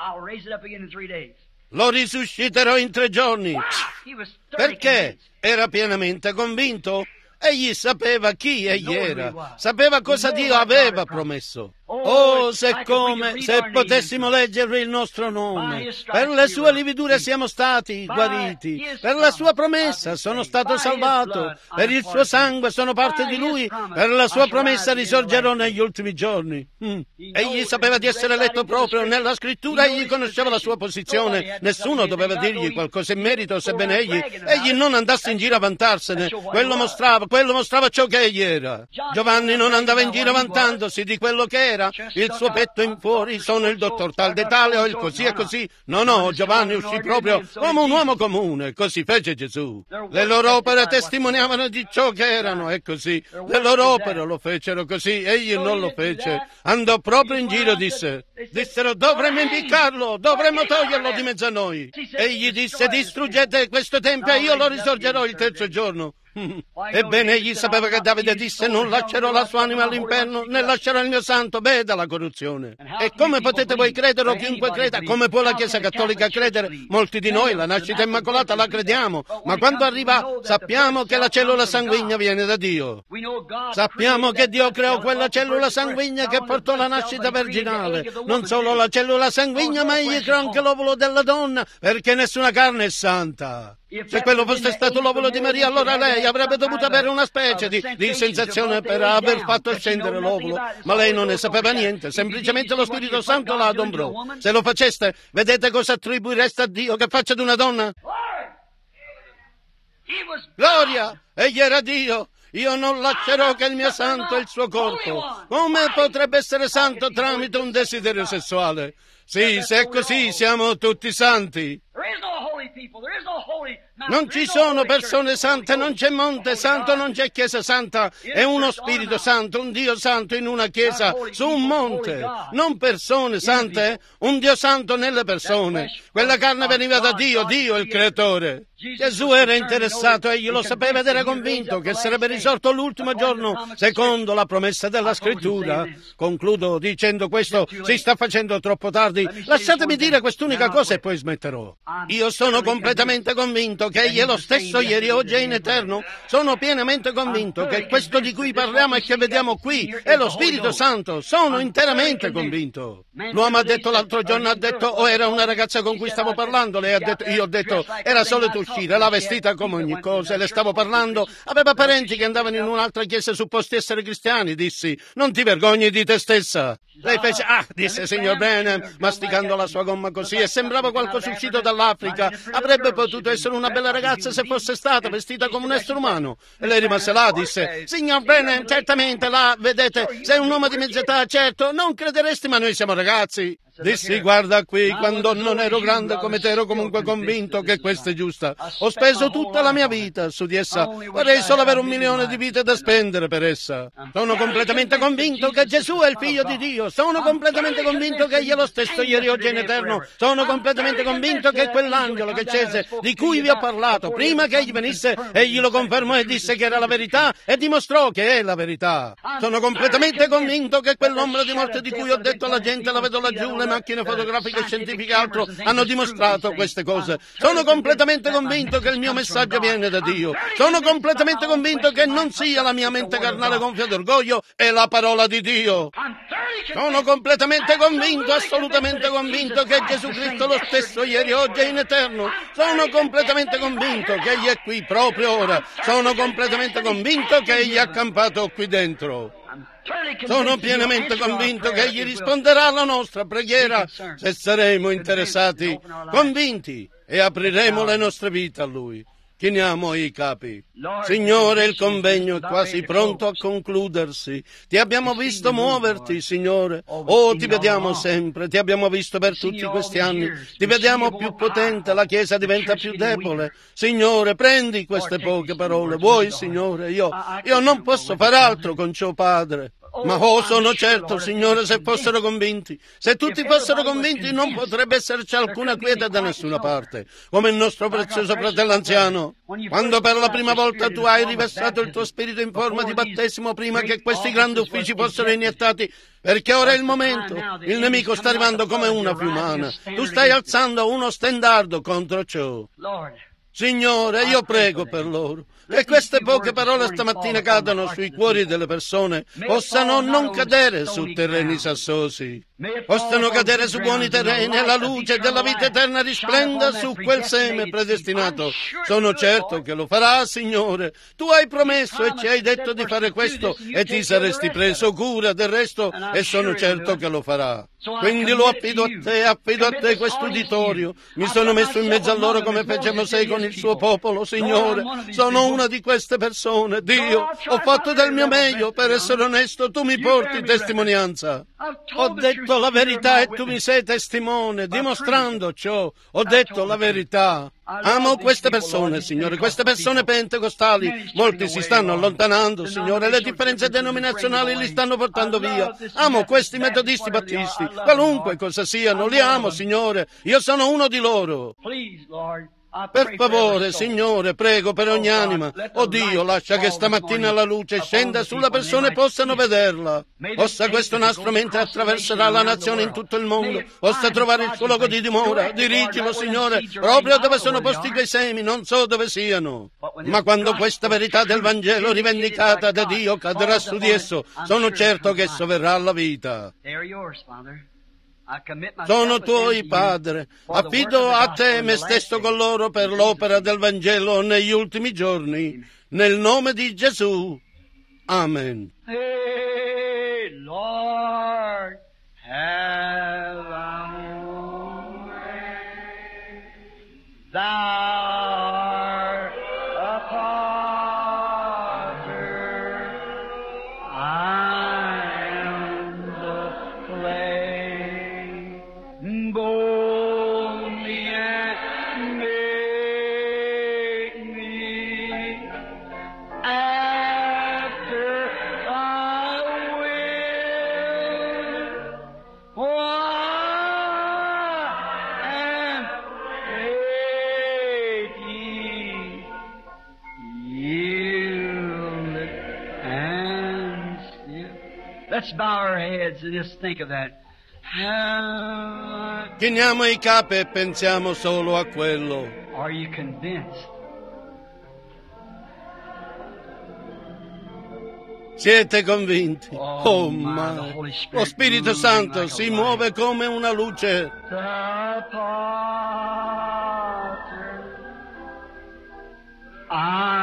Lo risusciterò in 3 giorni. Perché? Era pienamente convinto. Egli sapeva chi egli era, sapeva cosa Dio aveva promesso. Oh, se potessimo leggere il nostro nome, per le sue lividure siamo stati guariti, per la sua promessa sono stato salvato, per il suo sangue sono parte di lui, per la sua promessa risorgerò negli ultimi giorni. Egli sapeva di essere eletto proprio nella scrittura, egli conosceva la sua posizione, nessuno doveva dirgli qualcosa in merito, sebbene egli non andasse in giro a vantarsene. Quello mostrava ciò che egli era. Giovanni non andava in giro vantandosi di quello che era, il suo petto in fuori, sono il dottor tal de tale o il così e così. No, Giovanni uscì proprio come un uomo comune, così fece Gesù. Le loro opere testimoniavano di ciò che erano, e così. Le loro opere lo fecero così, egli non lo fece. Andò proprio in giro, dissero: dovremmo impiccarlo, dovremmo toglierlo di mezzo a noi. Egli disse: distruggete questo tempio e io lo risorgerò il terzo giorno. Ebbene, egli sapeva che Davide disse: non lascerò la sua anima all'inferno, né lascerò il mio santo. Veda la corruzione. E come potete voi credere, o chiunque creda? Come può la Chiesa Cattolica credere? Molti di noi la nascita immacolata la crediamo, ma quando arriva sappiamo che la cellula sanguigna viene da Dio. Sappiamo che Dio creò quella cellula sanguigna che portò la nascita virginale. Non solo la cellula sanguigna, ma egli creò anche l'ovulo della donna, perché nessuna carne è santa. Se quello fosse stato l'ovulo di Maria, allora lei avrebbe dovuto avere una specie di sensazione per aver fatto scendere l'ovulo, ma lei non ne sapeva niente, semplicemente lo Spirito Santo la adombrò. Se lo faceste, vedete cosa attribuireste a Dio che faccia di una donna? Gloria! Egli era Dio. Io non lascerò che il mio santo il suo corpo. Come potrebbe essere santo tramite un desiderio sessuale? Sì, se è così, siamo tutti santi. Non ci sono persone sante, non c'è monte santo, non c'è chiesa santa. È uno Spirito Santo, un Dio santo in una chiesa su un monte. Non persone sante, un Dio santo nelle persone. Quella carne veniva da Dio, Dio il creatore. Gesù era interessato, egli lo sapeva ed era convinto che sarebbe risorto l'ultimo giorno secondo la promessa della Scrittura. Concludo dicendo questo: si sta facendo troppo tardi. Lasciatemi dire quest'unica cosa e poi smetterò. Io sono completamente convinto che egli è lo stesso ieri, oggi e in eterno. Sono pienamente convinto che questo di cui parliamo e che vediamo qui è lo Spirito Santo. Sono interamente convinto. L'uomo ha detto l'altro giorno, era una ragazza con cui stavo parlando, lei ha detto, io ho detto, era solito uscire uscire, l'ha vestita come ogni cosa, e le stavo parlando, aveva parenti che andavano in un'altra chiesa supposti essere cristiani, dissi, non ti vergogni di te stessa. Lei fece, disse signor Branham, masticando la sua gomma così, e sembrava qualcosa uscito dall'Africa, avrebbe potuto essere una bella ragazza se fosse stata vestita come un essere umano. E lei rimase là, disse, signor Branham, certamente là, vedete, sei un uomo di mezza età, certo, non crederesti, ma noi siamo ragazzi. Dissi, guarda qui, quando non ero grande come te ero comunque convinto che questa è giusta. Ho speso tutta la mia vita su di essa, vorrei solo avere 1 milione di vite da spendere per essa. Sono completamente convinto che Gesù è il Figlio di Dio, sono completamente convinto che Egli è lo stesso ieri, oggi e in eterno, sono completamente convinto che quell'angelo che scese, di cui vi ho parlato, prima che Egli venisse, Egli lo confermò e disse che era la verità e dimostrò che è la verità. Sono completamente convinto che quell'ombra di morte di cui ho detto alla gente, la vedo laggiù, le macchine fotografiche e scientifiche e altro hanno dimostrato queste cose. Sono completamente convinto che il mio messaggio viene da Dio. Sono completamente convinto che non sia la mia mente carnale gonfia d'orgoglio, è la parola di Dio. Sono completamente convinto, assolutamente convinto che Gesù Cristo è lo stesso ieri, oggi e in eterno. Sono completamente convinto che Egli è qui proprio ora. Sono completamente convinto che Egli è accampato qui dentro. Sono pienamente convinto che Egli risponderà alla nostra preghiera se saremo interessati, convinti, e apriremo le nostre vite a Lui. Chiniamo i capi. Signore, il convegno è quasi pronto a concludersi. Ti abbiamo visto muoverti, Signore. Oh, ti vediamo sempre, ti abbiamo visto per tutti questi anni. Ti vediamo più potente, la Chiesa diventa più debole. Signore, prendi queste poche parole. Vuoi, Signore? Io non posso fare altro con ciò, Padre. Ma sono certo, Signore, se fossero convinti, se tutti fossero convinti, non potrebbe esserci alcuna quiete da nessuna parte, come il nostro prezioso fratello anziano. Quando per la prima volta tu hai riversato il tuo spirito in forma di battesimo prima che questi grandi uffici fossero iniettati, perché ora è il momento, il nemico sta arrivando come una fiumana, tu stai alzando uno stendardo contro ciò. Signore, io prego per loro, che queste poche parole stamattina cadano sui cuori delle persone, possano non cadere su terreni sassosi, possano cadere su buoni terreni e la luce della vita eterna risplenda su quel seme predestinato. Sono certo che lo farà, Signore. Tu hai promesso e ci hai detto di fare questo e ti saresti preso cura del resto e sono certo che lo farà. Quindi lo affido a te questo uditorio. Mi sono messo in mezzo a loro come fece Mosè con il suo popolo, Signore. Sono una di queste persone. Dio, ho fatto del mio meglio per essere onesto, tu mi porti testimonianza. Ho detto la verità e tu mi sei testimone, dimostrando ciò. Ho detto la verità. Amo queste persone, Signore, queste persone pentecostali. Molti si stanno allontanando, Signore, le differenze denominazionali li stanno portando via. Amo questi metodisti battisti, qualunque cosa siano, li amo, Signore. Io sono uno di loro. Per favore, Signore, prego per ogni anima. Oh Dio, lascia che stamattina la luce scenda sulla persona e possano vederla. Possa questo nastro, mentre attraverserà la nazione in tutto il mondo, possa trovare il suo luogo di dimora. Dirigilo, Signore, proprio dove sono posti quei semi, non so dove siano. Ma quando questa verità del Vangelo rivendicata da Dio cadrà su di esso, sono certo che esso verrà alla vita. Sono tuoi, Padre. Affido a te me stesso con loro per l'opera del Vangelo negli ultimi giorni. Nel nome di Gesù. Amen. Hey, Lord, have thine way. Thou art a potter, I am the clay. Mold me and make me after thy will. For I am ready, yielded and still. Let's bow our heads and just think of that. Chiniamo i capi e pensiamo solo a quello. Are you convinced? Siete convinti? Oh, my, ma the Holy Spirit lo Spirito moving Santo like a si light. muove come una luce. The potter, I